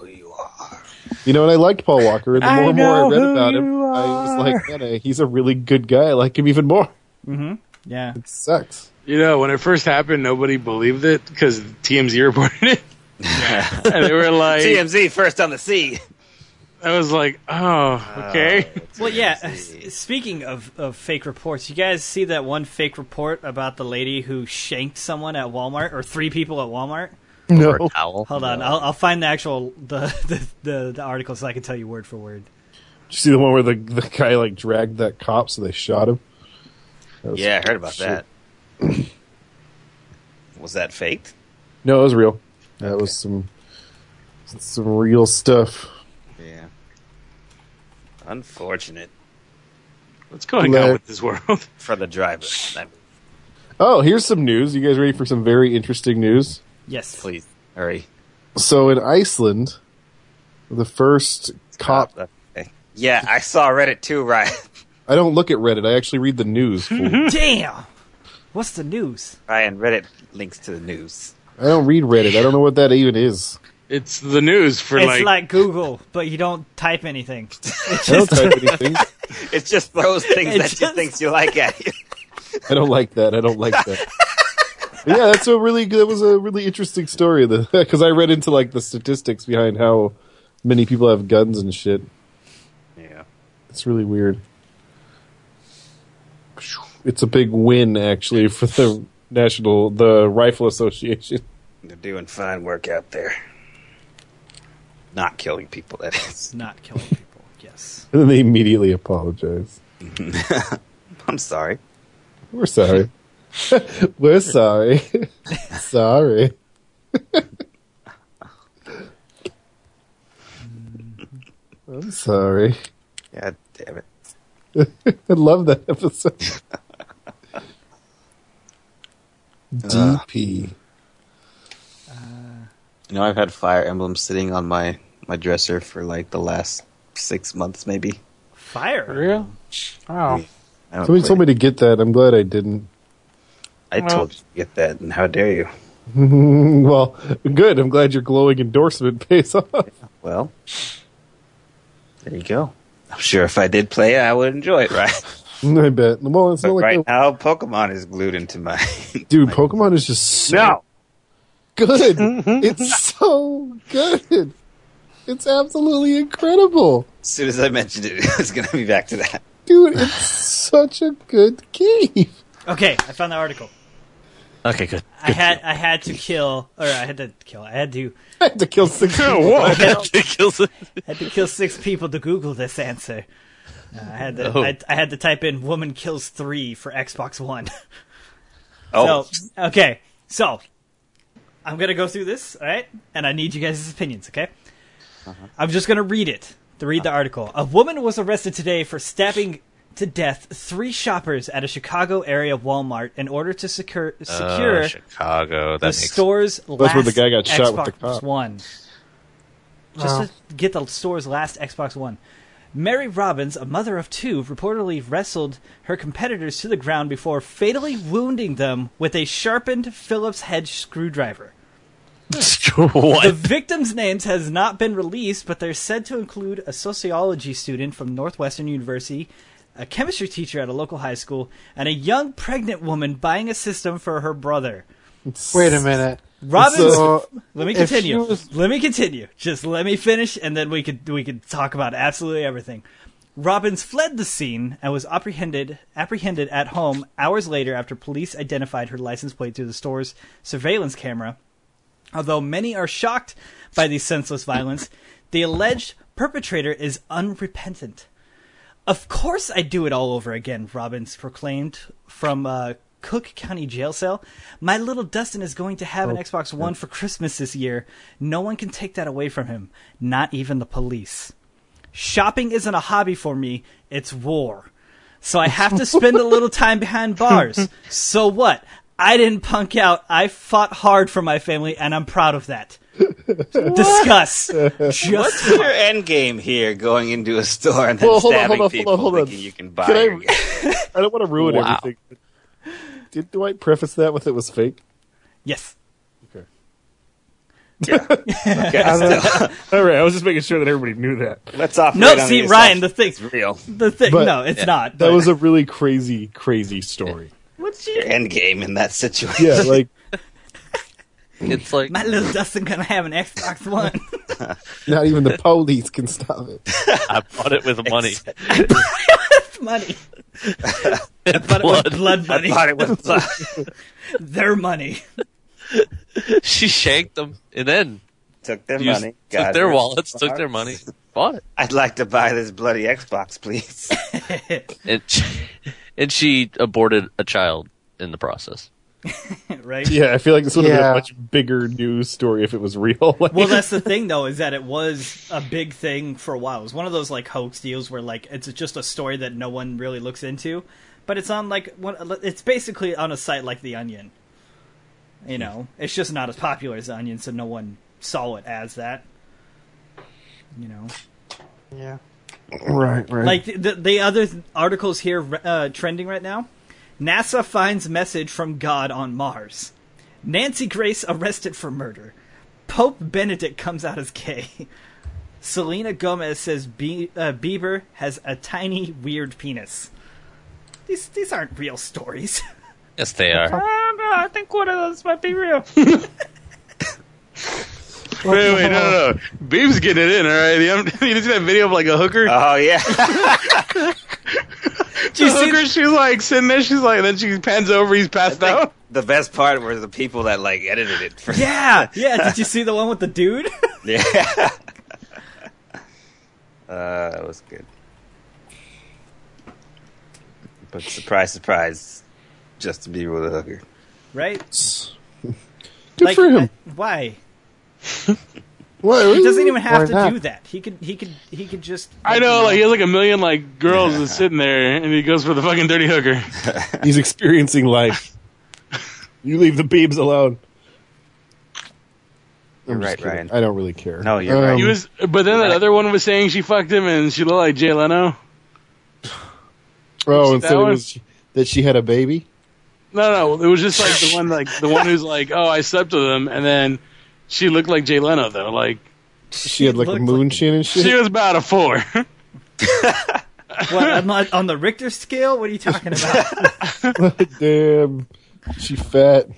You know, and I liked Paul Walker, and the more and more I read about him, I was like, man, he's a really good guy. I like him even more. Yeah. It sucks. you know, when it first happened, nobody believed it because TMZ reported it. And they were like, TMZ first on the sea. I was like, oh, okay. Well, yeah. Speaking of fake reports, you guys see that one fake report about the lady who shanked someone at Walmart, or 3 people at Walmart? No. Or a towel. Hold on, I'll find the actual the article so I can tell you word for word. Did you see the one where the guy like dragged that cop so they shot him? That was- Yeah, I heard about shit. that. Was that faked? No, it was real. That was some real stuff. Yeah. Unfortunate What's going on with this world? for the driver. Oh, here's some news. You guys ready for some very interesting news? Yes. Please hurry. So in Iceland, the first cop. Okay. Yeah, I saw Reddit too, Ryan. I don't look at Reddit. I actually read the news. fool. Damn. What's the news? Ryan, Reddit links to the news. I don't read Reddit. I don't know what that even is. It's the news for It's like Google, but you don't type anything. I don't type anything. It just throws things It that you just- think you like at you. I don't like that. I don't like that. But yeah, that was a really interesting story because I read into like the statistics behind how many people have guns and shit. Yeah. It's really weird. It's a big win actually for the Rifle Association. They're doing fine work out there. Not killing people, that is. Not killing people. Yes. And then they immediately apologize. I'm sorry. We're sorry. We're sorry. Sorry. I'm sorry. God damn it. I love that episode. DP. You know, I've had Fire Emblem sitting on my dresser for like the last 6 months, maybe. Fire. For real? Wow. Somebody told me to get that. I'm glad I didn't. I told you to get that, and how dare you? Well, good. I'm glad your glowing endorsement pays off. Well, there you go. I'm sure if I did play it, I would enjoy it, right? I bet. Well, it's But not like right now, Pokemon is glued into my... dude, Pokemon is just so good. It's so good. It's absolutely incredible. As soon as I mentioned it, I was going to be back to that. Dude, it's such a good game. Okay, I found the article. Okay, good. I had to kill I had to kill 6 people. Whoa! Kills it. had to kill 6 people to Google this answer. I had to Oh. I had to type in "woman kills 3" for Xbox One. Oh, So, okay, so I'm gonna go through this, all right? And I need you guys' opinions, okay? I'm just gonna read it. To read the article. A woman was arrested today for stabbing to death 3 shoppers at a Chicago area Walmart in order to secure Chicago. That the makes store's where last the guy got Xbox shot with the cop. One. Just to get the store's last Xbox One. Mary Robbins, a mother of 2, reportedly wrestled her competitors to the ground before fatally wounding them with a sharpened Phillips head screwdriver. The what? victims' names has not been released, but they're said to include a sociology student from Northwestern University, a chemistry teacher at a local high school, and a young pregnant woman buying a system for her brother. Wait a minute. Robbins, So, let me if continue. she was- Let me continue. Just let me finish, and then we could talk about absolutely everything. Robbins fled the scene and was apprehended at home hours later after police identified her license plate through the store's surveillance camera. Although many are shocked by the senseless violence, the alleged perpetrator is unrepentant. Of course I'd do it all over again, Robbins proclaimed from Cook County jail cell. My little Dustin is going to have an Xbox One for Christmas this year. No one can take that away from him, not even the police. Shopping isn't a hobby for me, it's war. So I have to spend a little time behind bars. So what? I didn't punk out. I fought hard for my family, and I'm proud of that. Discuss. what's your end game here? Going into a store and then Well, hold on, stabbing hold on, people hold on. thinking you can buy Can I- your game. I don't want to ruin Wow. everything. Did Dwight preface that with it was fake? Yes. Okay. Okay, still, All right, I was just making sure that everybody knew that. let's operate No, on see, the Ryan, the assumption thing. it's real. The thing. But- No, it's not. That but- was a really crazy, crazy story. What's your end game in that situation? Yeah, like It's like my little Dustin gonna have an Xbox One. not even the police can stop it. I bought it with money. Money. And But it was blood. blood money. Thought it was Their money. She shanked them and then took their used- money, took got their her wallets, took their Xbox. money, bought it. I'd like to buy this bloody Xbox, please. And she aborted a child in the process. Right? Yeah, I feel like this would have been Yeah. a much bigger news story if it was real. Like, Well, that's the thing, though, is that it was a big thing for a while. It was one of those like hoax deals where like it's just a story that no one really looks into, but it's on like it's basically on a site like The Onion. You know, it's just not as popular as The Onion, so no one saw it as that. You know, Yeah. right. like the other articles here trending right now. NASA finds message from God on Mars. Nancy Grace arrested for murder. Pope Benedict comes out as gay. Selena Gomez says Bieber has a tiny, weird penis. These aren't real stories. Yes, they are. I think one of those might be real. Wait, no. Beeb's getting it in, all right? You see that video of like a hooker? Oh yeah, The hooker, she's like sitting there, she's like, and then she pans over, he's passed out. the best part were the people that like edited it. For Yeah. Did you see the one with the dude? yeah. That was good. But surprise, surprise, Justin Bieber with a hooker. Right? Good for him. Why? Why? He doesn't even have to not? do that. He could just. I know, like he has like a million like girls just sitting there, and he goes for the fucking dirty hooker. He's experiencing life. You leave the Biebs alone. You're I'm just right, kidding. Ryan. I don't really care. No, you're right. He was, but then that other one was saying she fucked him, and she looked like Jay Leno. Oh, and That said it one? was that she had a baby. No, it was just like the one who's like, oh, I slept with him, and then she looked like Jay Leno though, like She had like a looked moon chin and shit. she was about a 4. What, on the Richter scale? What are you talking about? Damn, she fat.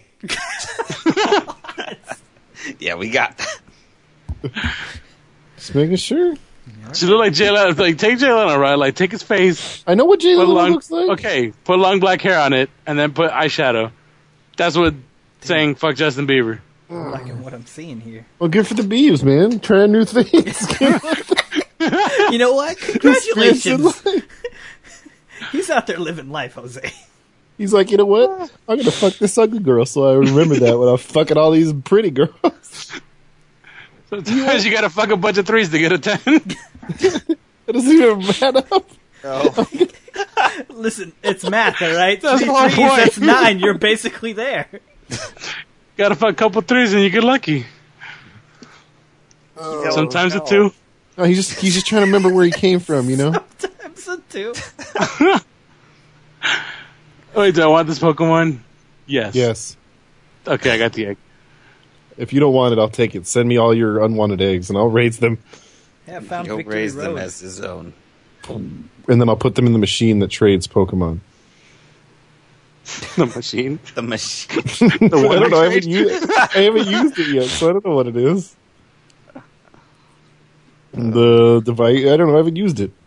Yeah, we got that. Just making sure. She looked like Jay Leno. Like take Jay Leno, right? Like take his face, I know what Jay put Leno long, looks like. okay, put long black hair on it, and then put eyeshadow. That's what saying fuck Justin Bieber. I'm liking what I'm seeing here. Well, good for the Biebs, man. Trying new things. You know what? Experience in Congratulations. life. He's out there living life, Jose. He's like, you know what? I'm gonna fuck this ugly girl, so I remember that when I'm fucking all these pretty girls. Sometimes you gotta fuck a bunch of 3s to get a 10. It doesn't even add up. Listen, it's math, all right? That's 3 my threes, point. that's 9. You're basically there. Gotta fuck a couple 3s and you get lucky. Sometimes a 2. No, he's just trying to remember where he came from, you know? Times a 2. Wait, do I want this Pokemon? Yes. Yes. Okay, I got the egg. If you don't want it, I'll take it. Send me all your unwanted eggs, and I'll raise them, Yeah, I found He'll Victory raise them Road. as his own. and then I'll put them in the machine that trades Pokemon. The machine. The machine. I don't know. I haven't used it yet, so I don't know what it is. The device. I don't know. I haven't used it.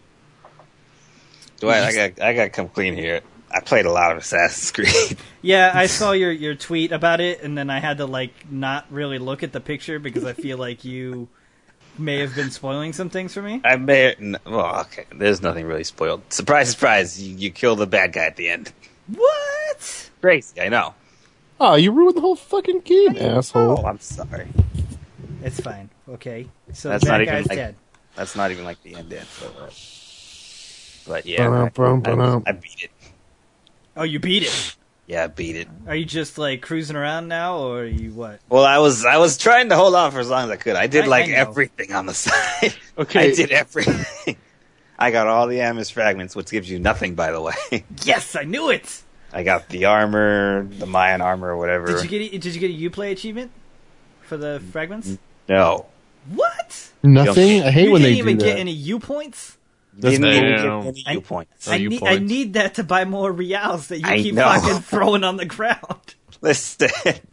Dwight, I got to come clean here. I played a lot of Assassin's Creed. Yeah, I saw your tweet about it, and then I had to not really look at the picture because I feel like you may have been spoiling some things for me. I may. Well, okay. There's nothing really spoiled. Surprise, surprise! You kill the bad guy at the end. What? Crazy, I know. Oh, you ruined the whole fucking game, asshole. Oh, I'm sorry. It's fine. Okay, so That's the not bad even guy's like- dead. That's not even like the end. But yeah, Ba-dum. I beat it. Oh, you beat it. Yeah, I beat it. Are you just cruising around now, or are you what? Well, I was trying to hold on for as long as I could. I did I know. everything on the side. Okay. I did everything. I got all the Amis fragments, which gives you nothing, by the way. Yes, I knew it. I got the armor, the Mayan armor, or whatever. Did you get a Uplay achievement for the fragments? No. What? Nothing. I hate You when didn't they even do get that. any U points. Didn't bad. even No. get any U points. Oh, U I points. need that to buy more reals that you I keep know. fucking throwing on the ground. Listen,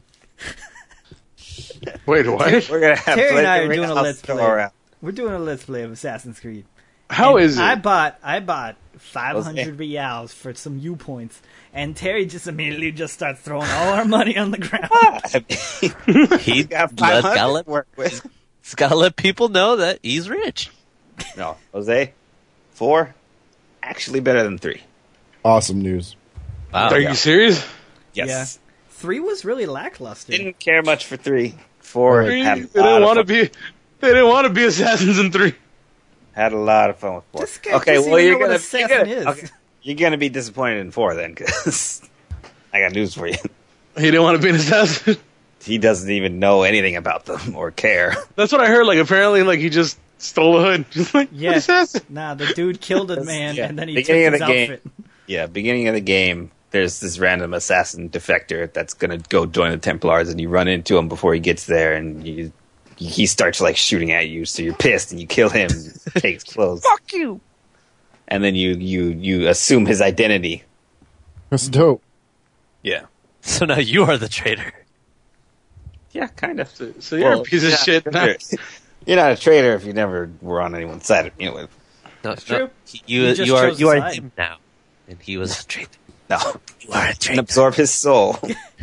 Wait, what? we're gonna have Terry and I are plenty doing a of let's throw play. around. We're doing a let's play of Assassin's Creed. How And is it? I bought 500 reals for some U points, and Terry just immediately just starts throwing all our money on the ground. He's got Gotta 500 let- to work with. It's gotta let people know that he's rich. No, Jose, 4, actually better than 3. Awesome news. Wow. Are you serious? Yes. 3 was really lackluster. Didn't care much for 3. 4 They had didn't want to be. They didn't want to be assassins in 3. had a lot of fun with 4. This guy Okay, doesn't well even you're know what gonna, assassin is. okay, you're gonna be disappointed in 4 then, because I got news for you. He didn't want to be an assassin. He doesn't even know anything about them or care. That's what I heard. Like apparently, like he just stole the hood. Just like Yeah. assassin. Nah, the dude killed a man, Yeah. and then he took Beginning of his the game. outfit. Yeah, beginning of the game, there's this random assassin defector that's gonna go join the Templars, and you run into him before he gets there, and he starts shooting at you, so you're pissed, and you kill him, take his clothes. Fuck you! And then you assume his identity. That's dope. Yeah. So now you are the traitor. Yeah, kind of. So you're a piece of shit. You're not a traitor if you never were on anyone's side to begin with. No, true. You He just you are chose you a are side. him now, and he was a traitor. No. You are a And traitor. absorb his soul.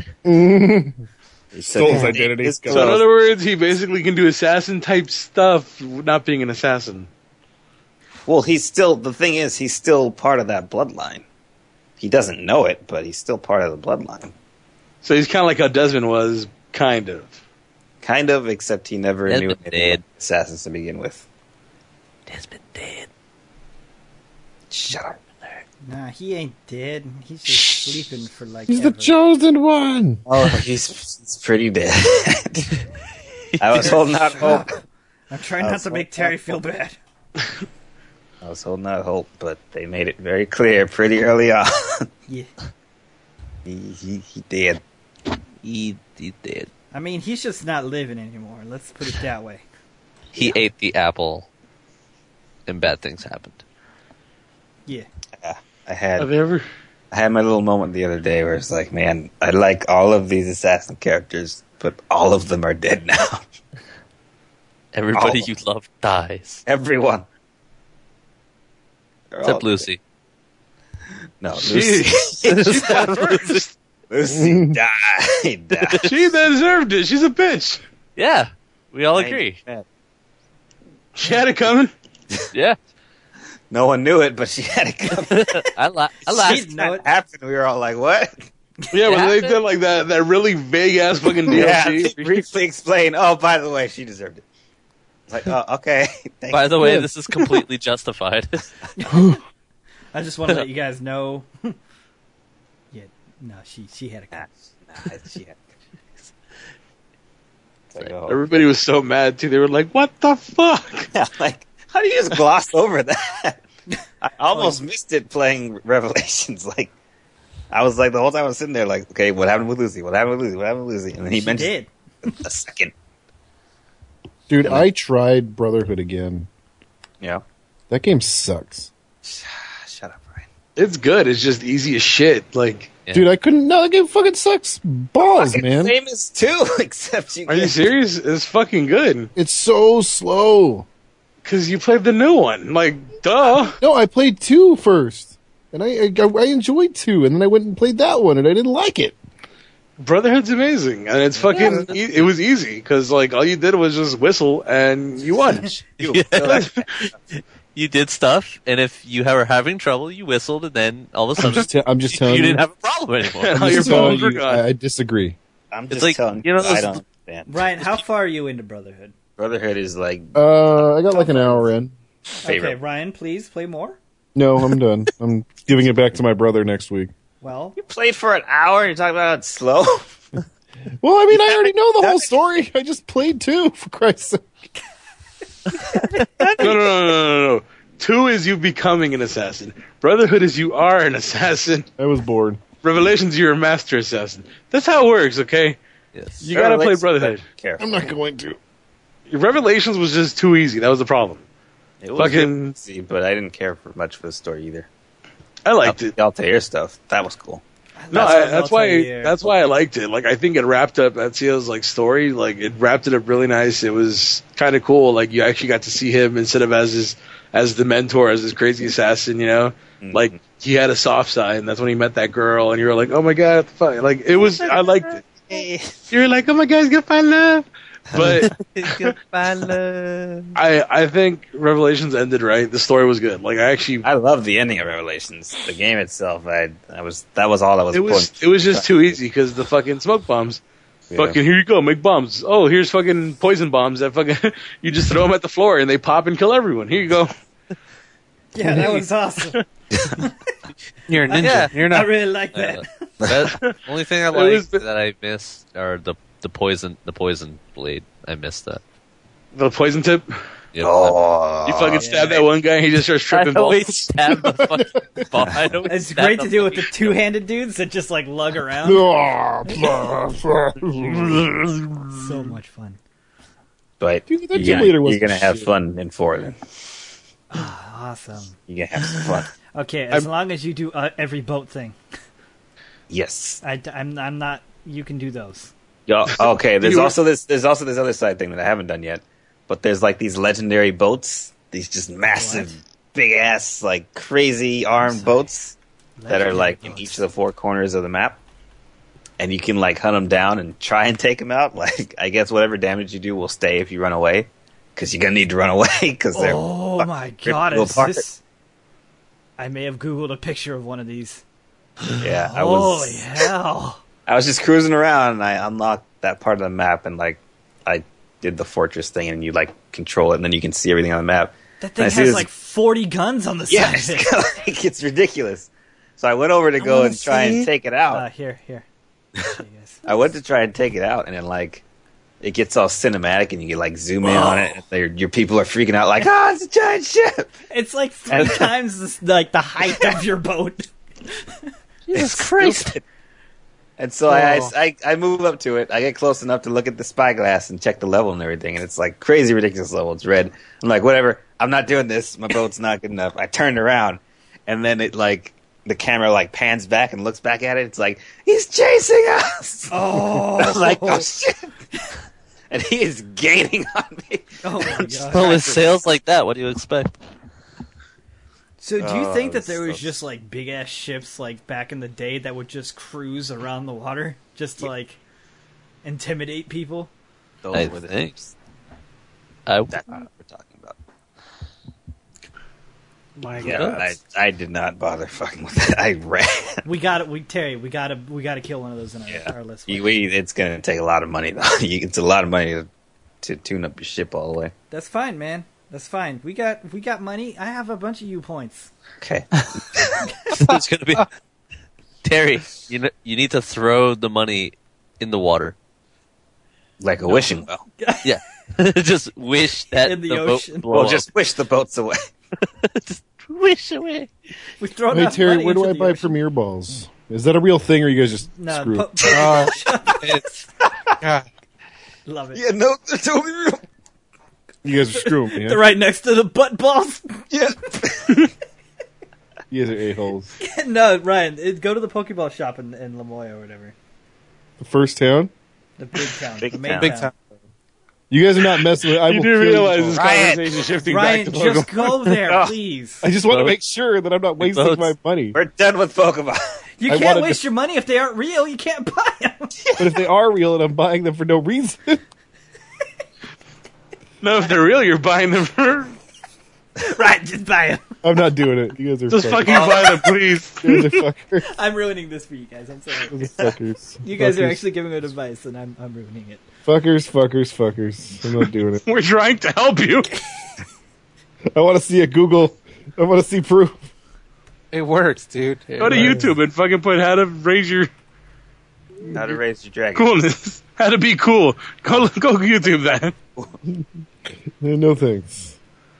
Stole his identity. His So in soul. other words, he basically can do assassin type stuff, not being an assassin. Well, the thing is, he's still part of that bloodline. He doesn't know it, but he's still part of the bloodline. So he's kind of like how Desmond was, kind of. Kind of, except he never knew Desmond anything dead. about assassins to begin with. Desmond dead. Shut up. Nah, he ain't dead. He's just sleeping for like. He's ever. the chosen one. Oh, he's pretty dead. I was holding out hope. I'm trying not to make Terry feel bad. I was holding out hope, but they made it very clear pretty early on. Yeah. He did. He did. I mean, he's just not living anymore. Let's put it that way. He ate the apple, and bad things happened. Yeah. I had Have you ever? I had my little moment the other day where it's like, man, I like all of these assassin characters, but all of them are dead now. Everybody Oh. you love dies. Everyone. They're all Except dead. Lucy. No, She, Lucy died. she deserved it. She's a bitch. Yeah, we all agree. She had it coming. Yeah. No one knew it, but she had it coming. I laughed. know it. Happened. We were all like, "What?" Yeah, when they happened. did like that really vague ass fucking Yeah, DLC. they briefly explain. Oh, by the way, she deserved it. It's like, oh, okay. Thank By you. the way, this is completely justified. I just want to let you guys know. Yeah, no, she had a. Nah, she had. It's like, oh. Everybody was so mad too. They were like, "What the fuck?" Yeah, like, how do you just gloss over that? I almost missed it playing Revelations. Like, I was like, the whole time I was sitting there, like, okay, what happened with Lucy? What happened with Lucy? What happened with Lucy? And then he She mentioned did. a second. Dude, I tried Brotherhood again. Yeah. That game sucks. Shut up, Ryan. It's good. It's just easy as shit. Like, Yeah. Dude, I couldn't. No, that game fucking sucks balls, Fucking man. Same as two, except you. are you serious? It's fucking good. It's so slow. Because you played the new one. Like, duh. No, I played 2 first, and I enjoyed 2, and then I went and played that one, and I didn't like it. Brotherhood's amazing, and it's fucking. It was easy because like all you did was just whistle and you won. You did stuff, and if you were having trouble, you whistled, and then all of a sudden, I'm just telling you you. didn't have a problem anymore. How I'm your just telling problems were you, gone. I disagree. I'm It's just like, telling you know, I those- don't understand. Ryan, how far are you into Brotherhood? Brotherhood is like I got like an hour in. favorite. Okay, Ryan, please play more. No, I'm done. I'm giving it back to my brother next week. Well, You played for an hour and you're talking about it's slow? Well, I mean, I already know the whole story. I just played 2, for Christ's sake. No. 2 is you becoming an assassin. Brotherhood is you are an assassin. I was bored. Revelations, you're a master assassin. That's how it works, okay? Yes. You gotta play Brotherhood. Careful. I'm not going to. Revelations was just too easy. That was the problem. It was fucking- easy, but I didn't care for much for the story either. I liked it. The Altair stuff, that was cool. No, That's what that's why I liked it. Like I think it wrapped up Ezio's like story. Like it wrapped it up really nice. It was kind of cool. Like you actually got to see him instead of as the mentor, as this crazy assassin. You know, like he had a soft side, and that's when he met that girl, and you were like, oh my god, what the fuck? Like it was. I liked it. You're like, oh my god, he's gonna find love. But I think Revelations ended right. The story was good. Like I love the ending of Revelations. The game itself, that was all I was. it was just too easy because the fucking smoke bombs. Yeah. Fucking here you go, make bombs. Oh, here's fucking poison bombs that fucking you just throw them at the floor and they pop and kill everyone. Here you go. yeah, that was awesome. You're a ninja. Yeah. You're I not. really like that. The only thing I was- like that I missed are the poison blade. I missed that. The poison tip. Yep. Oh, You fucking stab that one guy and he just starts tripping I always balls. stab the fucking ball. I always It's stab great the to do with the two-handed dudes that just like lug around. So much fun. but Dude, that you're Tomb Raider was gonna have shit. fun in 4 then. Awesome. You're gonna have some fun. Okay, as long as you do every boat thing, Yes. I'm not. You can do those. Yo, okay, there's You- also this other side thing that I haven't done yet. But there's like these legendary boats, these just massive, big ass, like crazy armed boats that are like in each of the 4 corners of the map. And you can like hunt them down and try and take them out. Like, I guess whatever damage you do will stay if you run away. Because you're going to need to run away because they're. Oh my fucking god! ripped Is apart. this? I may have googled a picture of one of these. Yeah, Holy hell! I was just cruising around and I unlocked that part of the map and like I did the fortress thing and you like control it and then you can see everything on the map. That thing And I see has this- like 40 guns on the Yeah, side of it. like, it's ridiculous. So I went over to go wanna and try see and take it out. Here. Show you guys. I went to try and take it out, and then like it gets all cinematic, and you can like zoom in on it. And your people are freaking out, like, "Oh, it's a giant ship!" It's like 3 times like the height of your boat. Jesus Christ! And so I move up to it. I get close enough to look at the spyglass and check the level and everything, and it's like crazy ridiculous level. It's red. I'm like, whatever. I'm not doing this. My boat's not good enough. I turned around, and then it like the camera like pans back and looks back at it. It's like he's chasing us. Oh, I'm like, oh shit! And he is gaining on me. Oh my god! Well, with sails like that, what do you expect? So do you think that that's there was so- just like big ass ships like back in the day that would just cruise around the water just to like intimidate people? Those I were the think. ships. I That's what we're talking about. My Yeah, God. I did not bother fucking with that. I ran. We got it. Terry, we got to kill one of those in our list. It's going to take a lot of money though. It's a lot of money to tune up your ship all the way. That's fine, man. That's fine. We got money. I have a bunch of U points. Okay. it's gonna be Terry. You need to throw the money in the water. Like a wishing well. Yeah, just wish that In the boat ocean. would blow Well, up. just wish the boats away. Just wish away. We throw Hey enough Terry, money where do into I the buy ocean. Premier Balls? Is that a real thing, or you guys just No, screw? It's God. love it. Yeah, no, they're totally real. You guys are screwing me. They're Huh? right next to the butt balls. Yeah. You guys are a-holes. No, Ryan, go to the Pokeball shop in Lamoille or whatever. The first town. The big town. Big the main town. Big time. You guys are not messing with. I You will do kill realize you this all. conversation shifting Ryan, back to just Pokemon. go there, please. I just want to make sure that I'm not wasting Boats. my money. We're done with Pokemon. You I can't wanted waste to- your money if they aren't real. You can't buy them. But if they are real and I'm buying them for no reason, No, if they're real, you're buying them for. Right, just buy them. I'm not doing it. You guys are Just fuckers. fucking buy them, please. You guys are fuckers. I'm ruining this for you guys. I'm sorry. You guys are fuckers. You guys are Fuckers. actually giving me advice, and I'm ruining it. Fuckers. I'm not doing it. We're trying to help you. I want to see a Google. I want to see proof. It works, dude. It Go to works. YouTube and fucking put how to raise your How to raise your dragon. coolness. How to be cool. Go YouTube that. No thanks.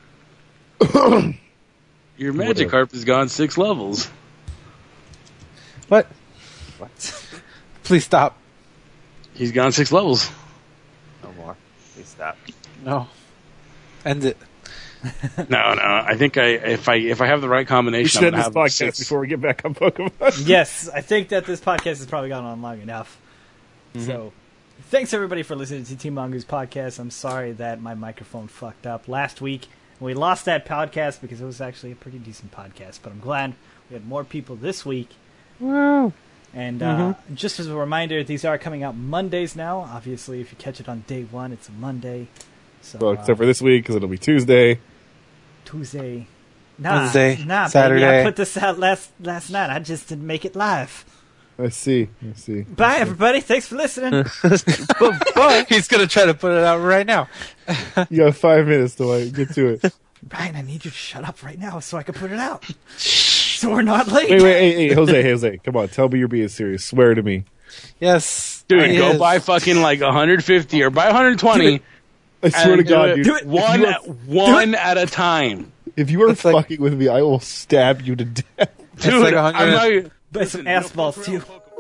Your Magikarp has gone 6 levels. What? Please stop. He's gone 6 levels. No more. Please stop. No. End it. No. I think if I have the right combination, We should I'm end gonna this have podcast 6. before we get back on Pokemon. Yes, I think that this podcast has probably gone on long enough. So, thanks everybody for listening to Team Mongoose podcast. I'm sorry that my microphone fucked up last week. We lost that podcast because it was actually a pretty decent podcast, but I'm glad we had more people this week. Woo. And just as a reminder, these are coming out Mondays now. Obviously, if you catch it on day one, it's a Monday. So, Well, except for this week, because it'll be Tuesday. Tuesday. Wednesday, Nah, Saturday. baby, I put this out last night. I just didn't make it live. I see. Bye, everybody. Thanks for listening. But he's gonna try to put it out right now. You got 5 minutes to get to it. Ryan, I need you to shut up right now so I can put it out. So we're not late. Wait, hey, Jose, come on, tell me you're being serious. Swear to me. Yes, Dude, he go is. buy fucking like 150 or buy 120. I swear to and God, do dude. it one at a time. If you are It's like- fucking with me, I will stab you to death. Dude, like I'm 100 not. Buy some ass balls, too.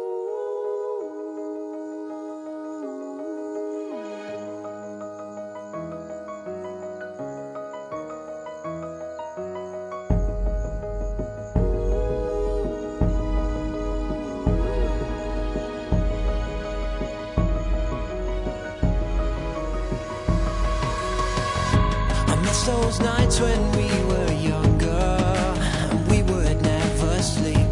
I miss those nights when we were younger and we would never sleep.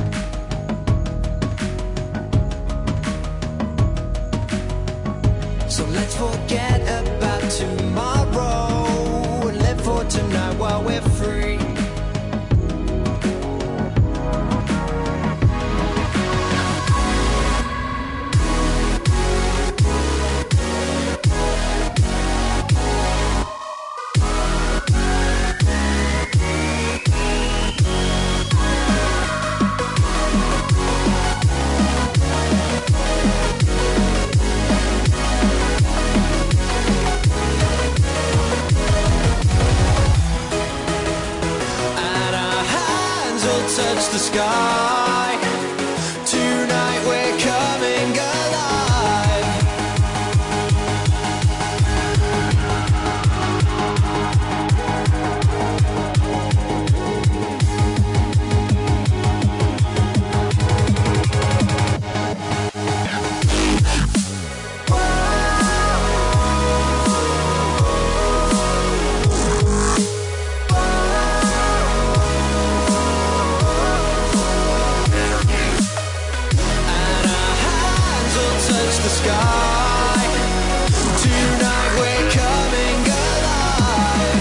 So let's forget about tomorrow and live for tonight while we're free. sky. Tonight we're coming alive. The sky. Tonight we're coming alive.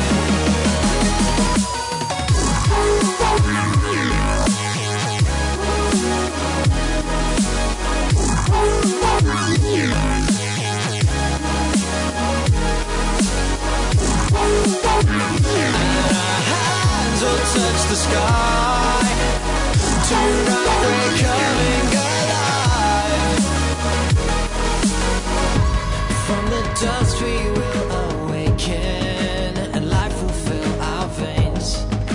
And our hands will touch the sky. Tonight we're coming alive. From the dust we will awaken, and life will fill our veins.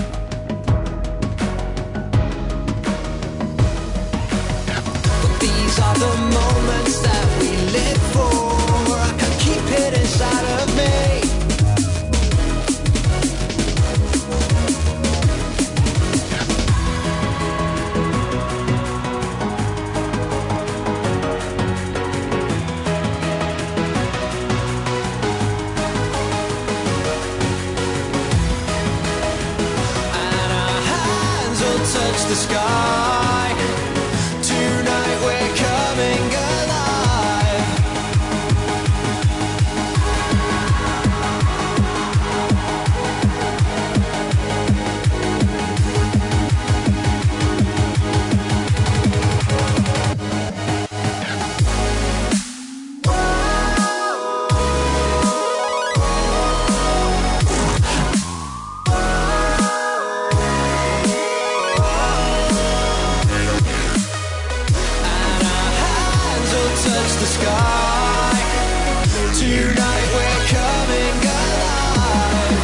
But these are the moments that we live for. I can keep it inside of me. Touch the sky. Tonight we're coming alive. Touch the sky. Tonight we're coming alive.